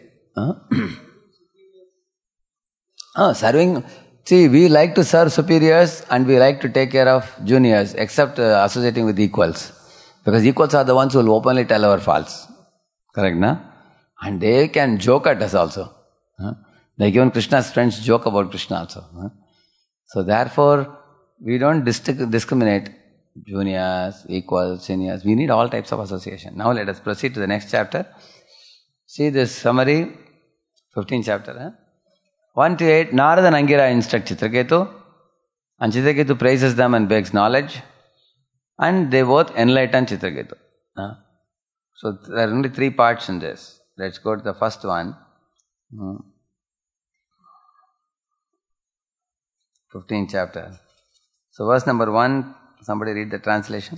serving, see, we like to serve superiors and we like to take care of juniors, except associating with equals. Because equals are the ones who will openly tell our faults. Correct, na? And they can joke at us also. Like even Krishna's friends joke about Krishna also. So therefore, we don't discriminate juniors, equals, seniors. We need all types of association. Now let us proceed to the next chapter. See this summary, 15th chapter. 1 to 8, Narada and Angira instruct Chitraketu, and Chitraketu praises them and begs knowledge, and they both enlighten Chitraketu. So there are only 3 parts in this. Let's go to the first one. 15th chapter. So verse number 1, somebody read the translation.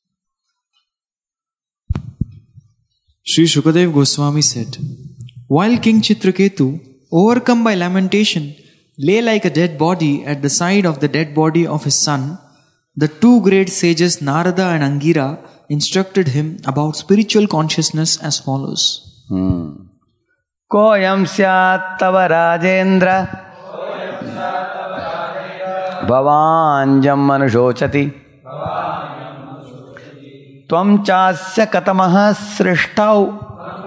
Sri Shukadev Goswami said, while King Chitraketu, overcome by lamentation, lay like a dead body at the side of the dead body of his son, the 2 great sages Narada and Angira instructed him about spiritual consciousness as follows. Koyam syat tava rajendra bhavanjam manushochati tvam chasya katamaha srishtau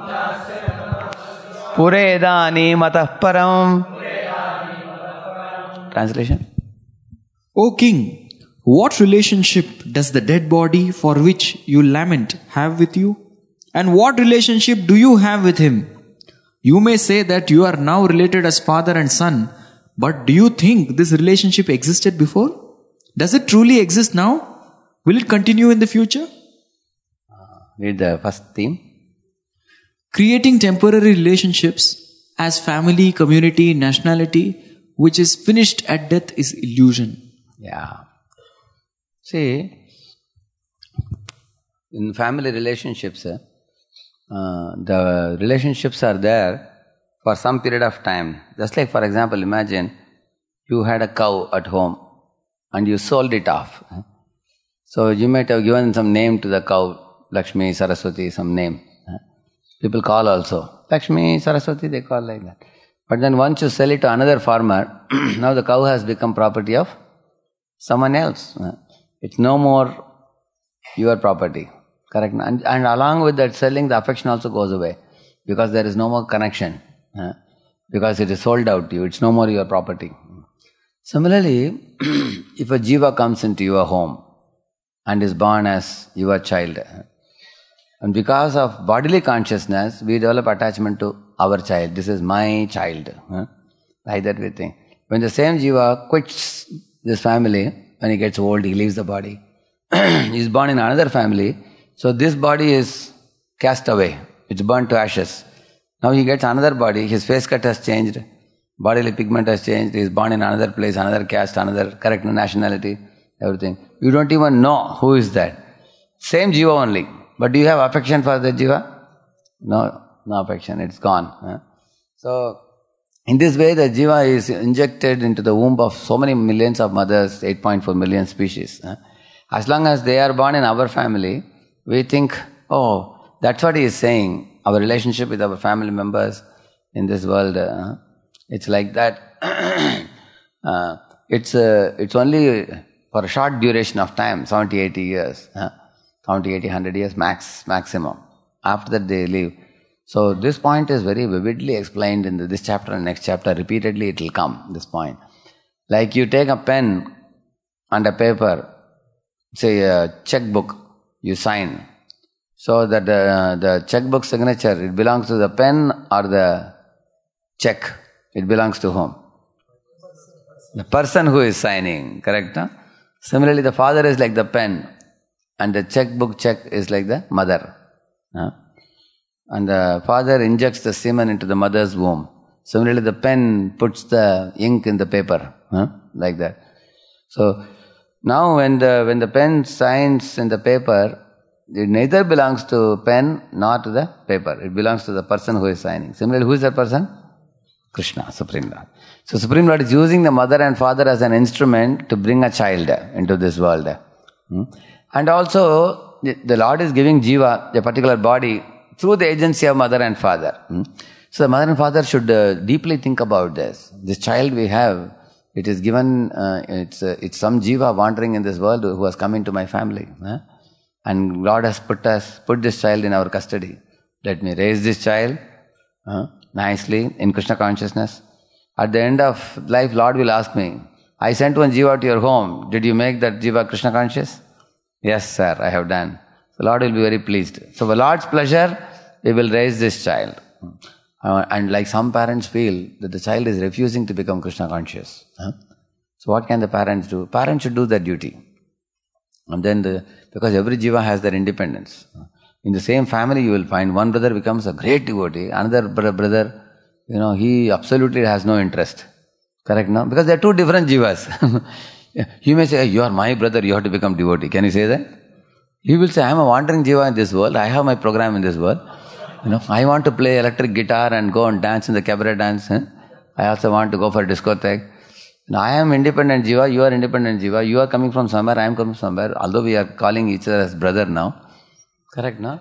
Puredani matah param. Translation. O king, what relationship does the dead body for which you lament have with you? And what relationship do you have with him? You may say that you are now related as father and son, but do you think this relationship existed before? Does it truly exist now? Will it continue in the future? Read the first theme. Creating temporary relationships as family, community, nationality, which is finished at death, is illusion. Yeah. See, in family relationships, the relationships are there for some period of time. Just like, for example, imagine you had a cow at home and you sold it off. So you might have given some name to the cow, Lakshmi, Saraswati, some name. People call also. Lakshmi, Saraswati, they call like that. But then once you sell it to another farmer, now the cow has become property of someone else. It's no more your property. Correct? And along with that selling, the affection also goes away. Because there is no more connection. Because it is sold out to you. It's no more your property. Similarly, if a jiva comes into your home and is born as your child, and because of bodily consciousness, we develop attachment to our child. This is my child. Like that we think. When the same jiva quits this family, when he gets old, he leaves the body. He is born in another family. So this body is cast away. It's burnt to ashes. Now he gets another body. His face cut has changed. Bodily pigment has changed. He is born in another place, another caste, another correct nationality, everything. You don't even know who is that. Same jiva only. But do you have affection for the jiva? No affection, it's gone. So, in this way the jiva is injected into the womb of so many millions of mothers, 8.4 million species. As long as they are born in our family, we think, oh, that's what he is saying. Our relationship with our family members in this world, it's like that. It's only for a short duration of time, 70, 80 years. 70, 80, 100 years maximum. After that they leave. So this point is very vividly explained in this chapter and next chapter. Repeatedly it will come, this point. Like you take a pen and a paper, say a checkbook, you sign. So that the checkbook signature, it belongs to the pen or the check. It belongs to whom? The person who is signing, correct? No? Similarly, the father is like the pen and the checkbook check is like the mother. And the father injects the semen into the mother's womb. Similarly, the pen puts the ink in the paper, like that. So now when the pen signs in the paper, it neither belongs to pen nor to the paper. It belongs to the person who is signing. Similarly, who is that person? Krishna, Supreme Lord. So Supreme Lord is using the mother and father as an instrument to bring a child into this world. And also, the Lord is giving Jiva, a particular body, through the agency of mother and father. So the mother and father should deeply think about this. This child we have, it is given, it's some Jiva wandering in this world who has come into my family. And Lord has put this child in our custody. Let me raise this child nicely in Krishna consciousness. At the end of life, Lord will ask me, I sent one Jiva to your home. Did you make that Jiva Krishna conscious? Yes, sir, I have done. So Lord will be very pleased. So for Lord's pleasure, we will raise this child. And like some parents feel that the child is refusing to become Krishna conscious. So what can the parents do? Parents should do their duty. And then because every Jiva has their independence. In the same family, you will find one brother becomes a great devotee, another brother, he absolutely has no interest. Correct, no? Because they are two different Jivas. You may say, you are my brother, you have to become devotee. Can you say that? He will say, I am a wandering Jiva in this world, I have my program in this world. I want to play electric guitar and go and dance in the cabaret dance. I also want to go for discotheque. I am independent Jiva, you are independent Jiva, you are coming from somewhere, I am coming from somewhere, although we are calling each other as brother now. Correct, no?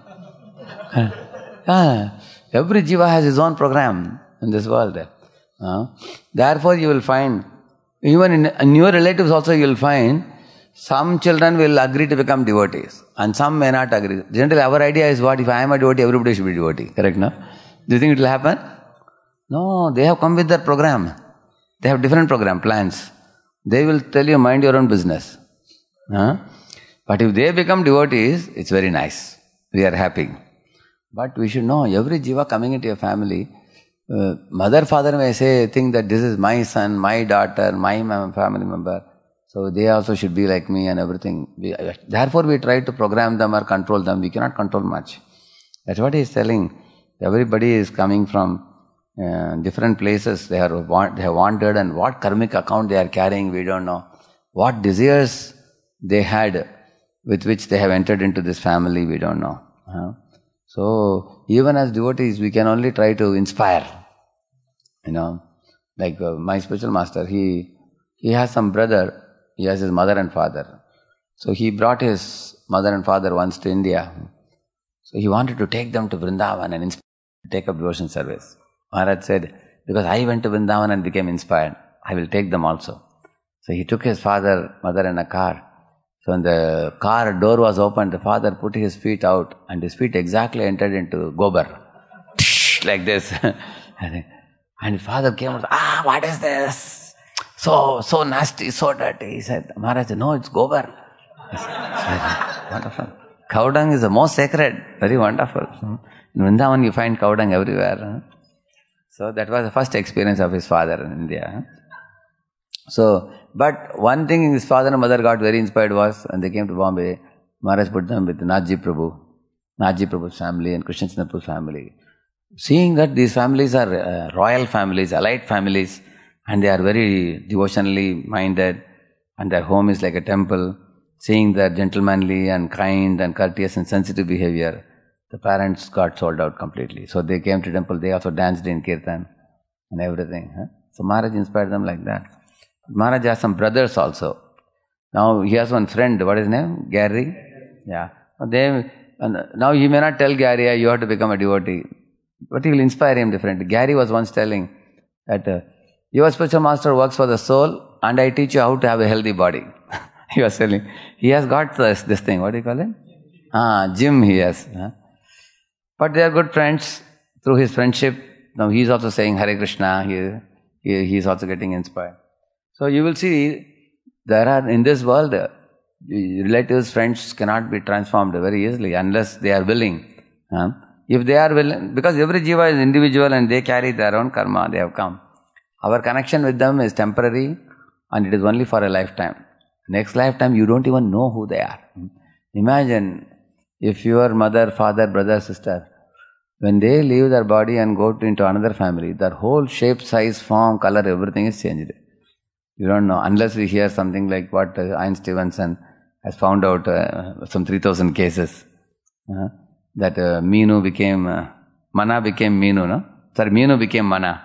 Every Jiva has his own program in this world. Therefore, you will find, even in your relatives also you will find, some children will agree to become devotees and some may not agree. Generally, our idea is what? If I am a devotee, everybody should be devotee. Correct, no? Do you think it will happen? No, they have come with their program. They have different program, plans. They will tell you, mind your own business. But if they become devotees, it's very nice. We are happy. But we should know, every Jiva coming into your family, mother, father may think that this is my son, my daughter, my family member. So they also should be like me and everything. Therefore we try to program them or control them. We cannot control much. That's what he is telling. Everybody is coming from different places. They have wandered, and what karmic account they are carrying, we don't know. What desires they had with which they have entered into this family, we don't know. So even as devotees, we can only try to inspire. Like my spiritual master, he has some brother. He has his mother and father. So he brought his mother and father once to India. So he wanted to take them to Vrindavan and take up devotion service. Maharaj said, because I went to Vrindavan and became inspired, I will take them also. So he took his father, mother in a car. So when the car door was opened, the father put his feet out and his feet exactly entered into gobar. Like this. And his father came and said, what is this? So nasty, so dirty. He said, Maharaj said, no, it's gobar. Wonderful. Cow dung is the most sacred. Very wonderful. In Vrindavan you find cow dung everywhere. So that was the first experience of his father in India. So, but one thing his father and mother got very inspired was, when they came to Bombay, Maharaj put them with Nathji Prabhu's family and Krishna Chandra family. Seeing that these families are royal families, elite families, and they are very devotionally minded, and their home is like a temple, seeing their gentlemanly and kind and courteous and sensitive behavior, the parents got sold out completely. So they came to temple, they also danced in kirtan and everything. So Maharaj inspired them like that. Maharaj has some brothers also. Now he has one friend, what is his name? Gary? Yeah. Now he may not tell Gary, you have to become a devotee. But he will inspire him differently. Gary was once telling that your spiritual master works for the soul and I teach you how to have a healthy body. He was telling. He has got this thing, what do you call it? Gym he has. But they are good friends through his friendship. Now he is also saying Hare Krishna. He is also getting inspired. So you will see, there are in this world, relatives, friends cannot be transformed very easily unless they are willing. If they are willing, because every jiva is individual and they carry their own karma, they have come. Our connection with them is temporary and it is only for a lifetime. Next lifetime, you don't even know who they are. Imagine if your mother, father, brother, sister, when they leave their body and go into another family, their whole shape, size, form, color, everything is changed. You don't know, unless we hear something like what Ian Stevenson has found out, some 3,000 cases, that Meenu became, Mana became Meenu, no? Sorry, Meenu became Mana.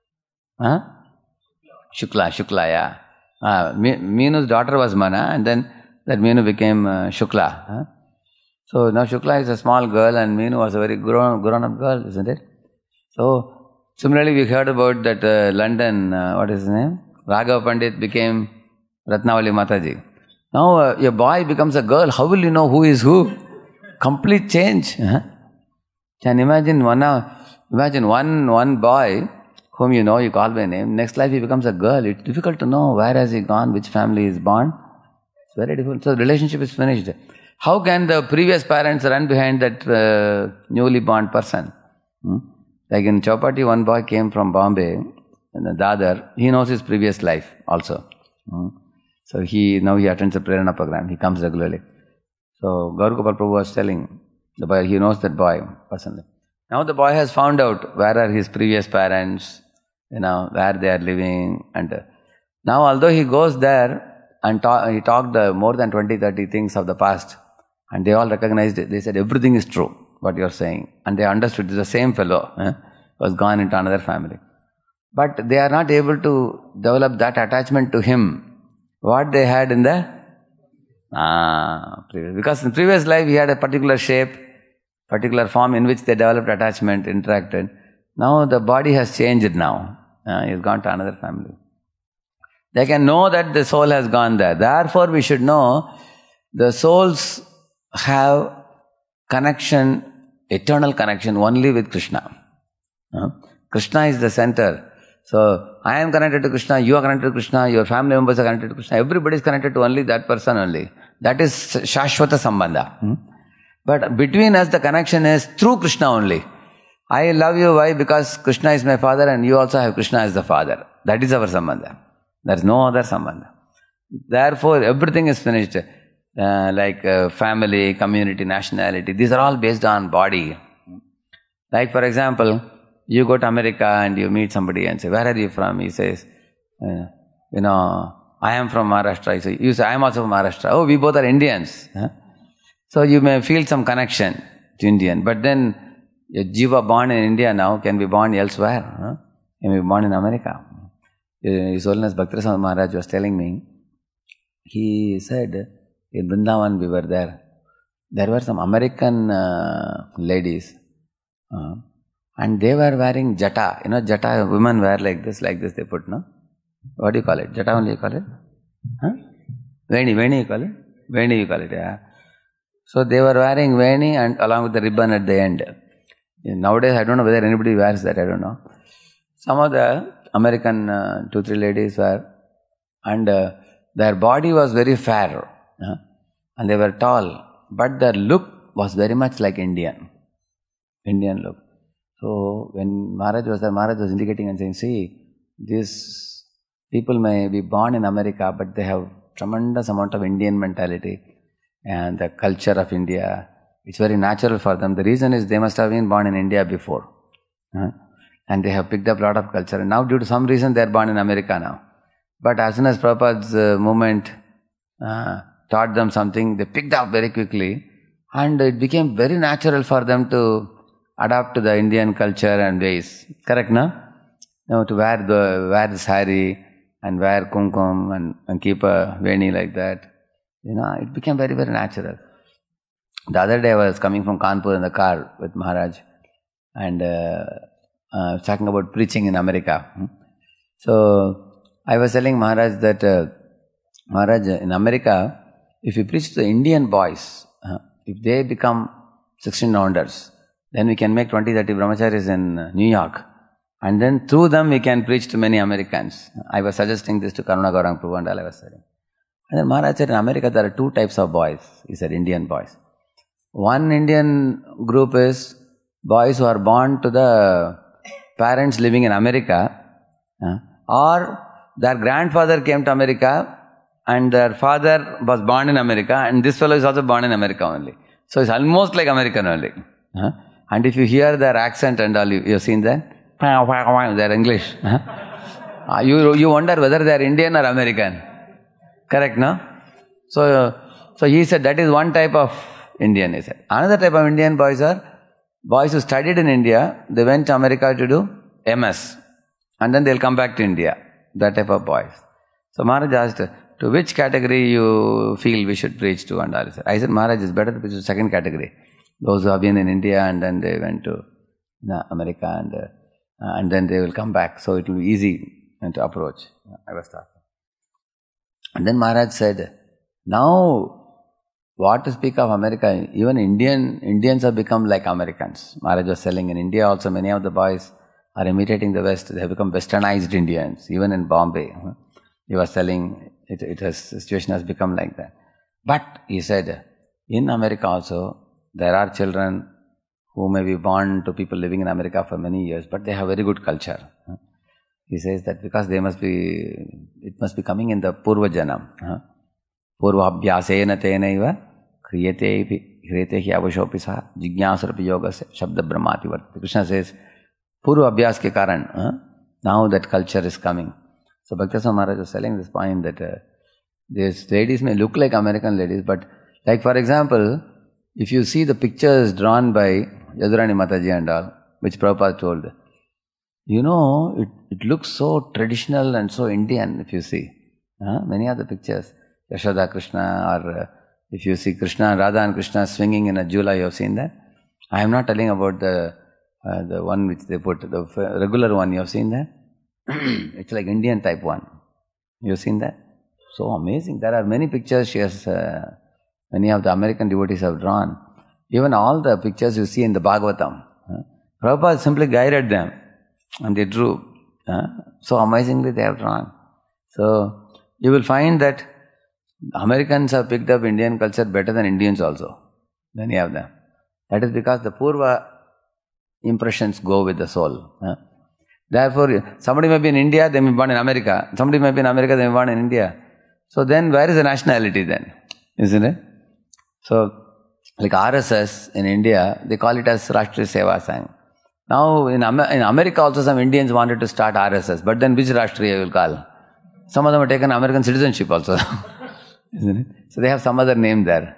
Shukla, yeah. Meenu's daughter was Mana, and then that Meenu became Shukla. So now Shukla is a small girl and Meenu was a very grown-up girl, isn't it? So similarly we heard about that London, what is his name? Raghav Pandit became Ratnavali Mataji. Now a boy becomes a girl, how will you know who is who? Complete change. Can you imagine one boy whom you know, you call by name, next life he becomes a girl. It's difficult to know where has he gone, which family is born. It's very difficult. So the relationship is finished. How can the previous parents run behind that newly born person? Like in Chowpatty, one boy came from Bombay, in Dadar. He knows his previous life also. So now he attends the Prerana program. He comes regularly. So Gaur Gopal Prabhu was telling the boy, he knows that boy personally. Now the boy has found out where are his previous parents, where they are living. And now although he goes there and he talked more than 20-30 things of the past, and they all recognized it. They said everything is true, what you are saying. And they understood the same fellow was gone into another family. But they are not able to develop that attachment to him, what they had in the previous. Because in previous life he had a particular shape, particular form in which they developed attachment, interacted. Now the body has changed now. He has gone to another family. They can know that the soul has gone there. Therefore we should know the souls have connection, eternal connection only with Krishna. Krishna is the center. So I am connected to Krishna, you are connected to Krishna, your family members are connected to Krishna. Everybody is connected to only that person only. That is Shashwata Sambandha. But between us the connection is through Krishna only. I love you, why? Because Krishna is my father and you also have Krishna as the father. That is our Sambandha. There is no other Sambandha. Therefore everything is finished. Like family, community, nationality, these are all based on body. Like for example, you go to America and you meet somebody and say, where are you from? He says, I am from Maharashtra. You say, I am also from Maharashtra. Oh, we both are Indians. So you may feel some connection to Indian. But then a jiva born in India now can be born elsewhere. Can be born in America. His Holiness Bhaktivinoda Maharaj was telling me, he said, in Vrindavan we were there. There were some American ladies and they were wearing jata. Jata, women wear like this they put, no? What do you call it? Jata only you call it? Veni you call it? Veni you call it, yeah. So they were wearing veni and along with the ribbon at the end. Nowadays I don't know whether anybody wears that, I don't know. Some of the American 2-3 ladies were, and their body was very fair. And they were tall, but their look was very much like Indian look. So when Maharaj was there, Maharaj was indicating and saying, see, these people may be born in America, but they have tremendous amount of Indian mentality and the culture of India. It's very natural for them. The reason is they must have been born in India before. And they have picked up a lot of culture. And now due to some reason they are born in America now. But as soon as Prabhupada's movement taught them something, they picked up very quickly, and it became very natural for them to adapt to the Indian culture and ways. Correct, no? To wear the sari and wear kumkum and keep a veni like that. It became very, very natural. The other day I was coming from Kanpur in the car with Maharaj and talking about preaching in America. So I was telling Maharaj that Maharaj, in America, if you preach to the Indian boys, if they become 16 rounders, then we can make 20-30 brahmacharis in New York. And then through them we can preach to many Americans. I was suggesting this to Karuna Gaurang Prabhu and all I was saying. And then Maharaj said, in America there are 2 types of boys. He said, Indian boys. One Indian group is boys who are born to the parents living in America, or their grandfather came to America and their father was born in America and this fellow is also born in America only. So it's almost like American only. And if you hear their accent and all, you've seen that? Their English. You wonder whether they are Indian or American. Correct, no? So he said that is one type of Indian, he said. Another type of Indian boys are boys who studied in India, they went to America to do MS. And then they'll come back to India. That type of boys. So Maharaj asked, to which category you feel we should preach to? And I said, Maharaj, it's better to preach to the second category. Those who have been in India and then they went to America and then they will come back. So it will be easy to approach. I was talking. And then Maharaj said, now what to speak of America? Even Indians have become like Americans. Maharaj was telling in India also many of the boys are imitating the West. They have become westernized Indians. Even in Bombay, he was telling the situation has become like that. But he said, in America also, there are children who may be born to people living in America for many years, but they have very good culture. He says that because it must be coming in the Purva Janam. Purva abhyasena tenaiva kriyate hi avashopi jignasarapi yogasya shabda brahmati vartate. Krishna says, Purva abhyas ke karan, now that culture is coming. So Bhaktisaraj Maharaj was telling this point that these ladies may look like American ladies, but like for example, if you see the pictures drawn by Yadurani Mataji and all, which Prabhupada told, it looks so traditional and so Indian if you see. Many of the pictures, Yashoda Krishna, or if you see Krishna, Radha and Krishna swinging in a jhula, you have seen that. I am not telling about the one which they put, the regular one, you have seen that. It's like Indian type one. You have seen that? So amazing. There are many pictures many of the American devotees have drawn. Even all the pictures you see in the Bhagavatam. Prabhupada simply guided them and they drew. So amazingly they have drawn. So you will find that Americans have picked up Indian culture better than Indians also. Many of them. That is because the Purva impressions go with the soul. Therefore, somebody may be in India, they may be born in America. Somebody may be in America, they may be born in India. So then where is the nationality then? Isn't it? So, like RSS in India, they call it as Rashtriya Seva Sangh. Now in America also some Indians wanted to start RSS, but then which Rashtriya you will call? Some of them have taken American citizenship also. Isn't it? So they have some other name there.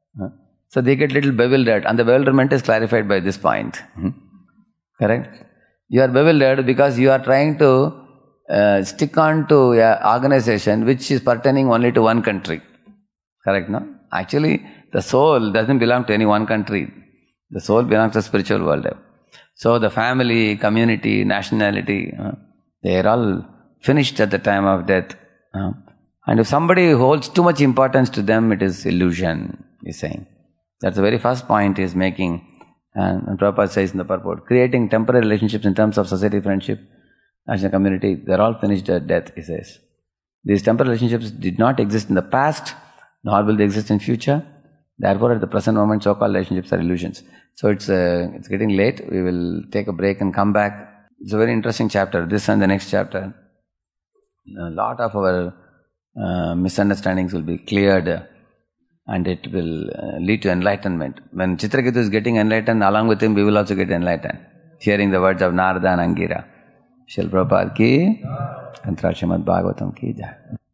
So they get little bewildered, and the bewilderment is clarified by this point. Correct? You are bewildered because you are trying to stick on to an organization which is pertaining only to one country. Correct, no? Actually, the soul doesn't belong to any one country. The soul belongs to the spiritual world. So the family, community, nationality, they are all finished at the time of death. And if somebody holds too much importance to them, it is illusion, he's saying. That's the very first point he's making. And Prabhupada says in the purport, creating temporary relationships in terms of society, friendship, national community, they're all finished at death, he says. These temporary relationships did not exist in the past, nor will they exist in future. Therefore, at the present moment, so-called relationships are illusions. So it's getting late. We will take a break and come back. It's a very interesting chapter, this and the next chapter. A lot of our misunderstandings will be cleared and it will lead to enlightenment. When Chitraketu is getting enlightened, along with him we will also get enlightened. Hearing the words of Narada and Angira. Srila Prabhupada ki, Antra Srimad Bhagavatam ki jai.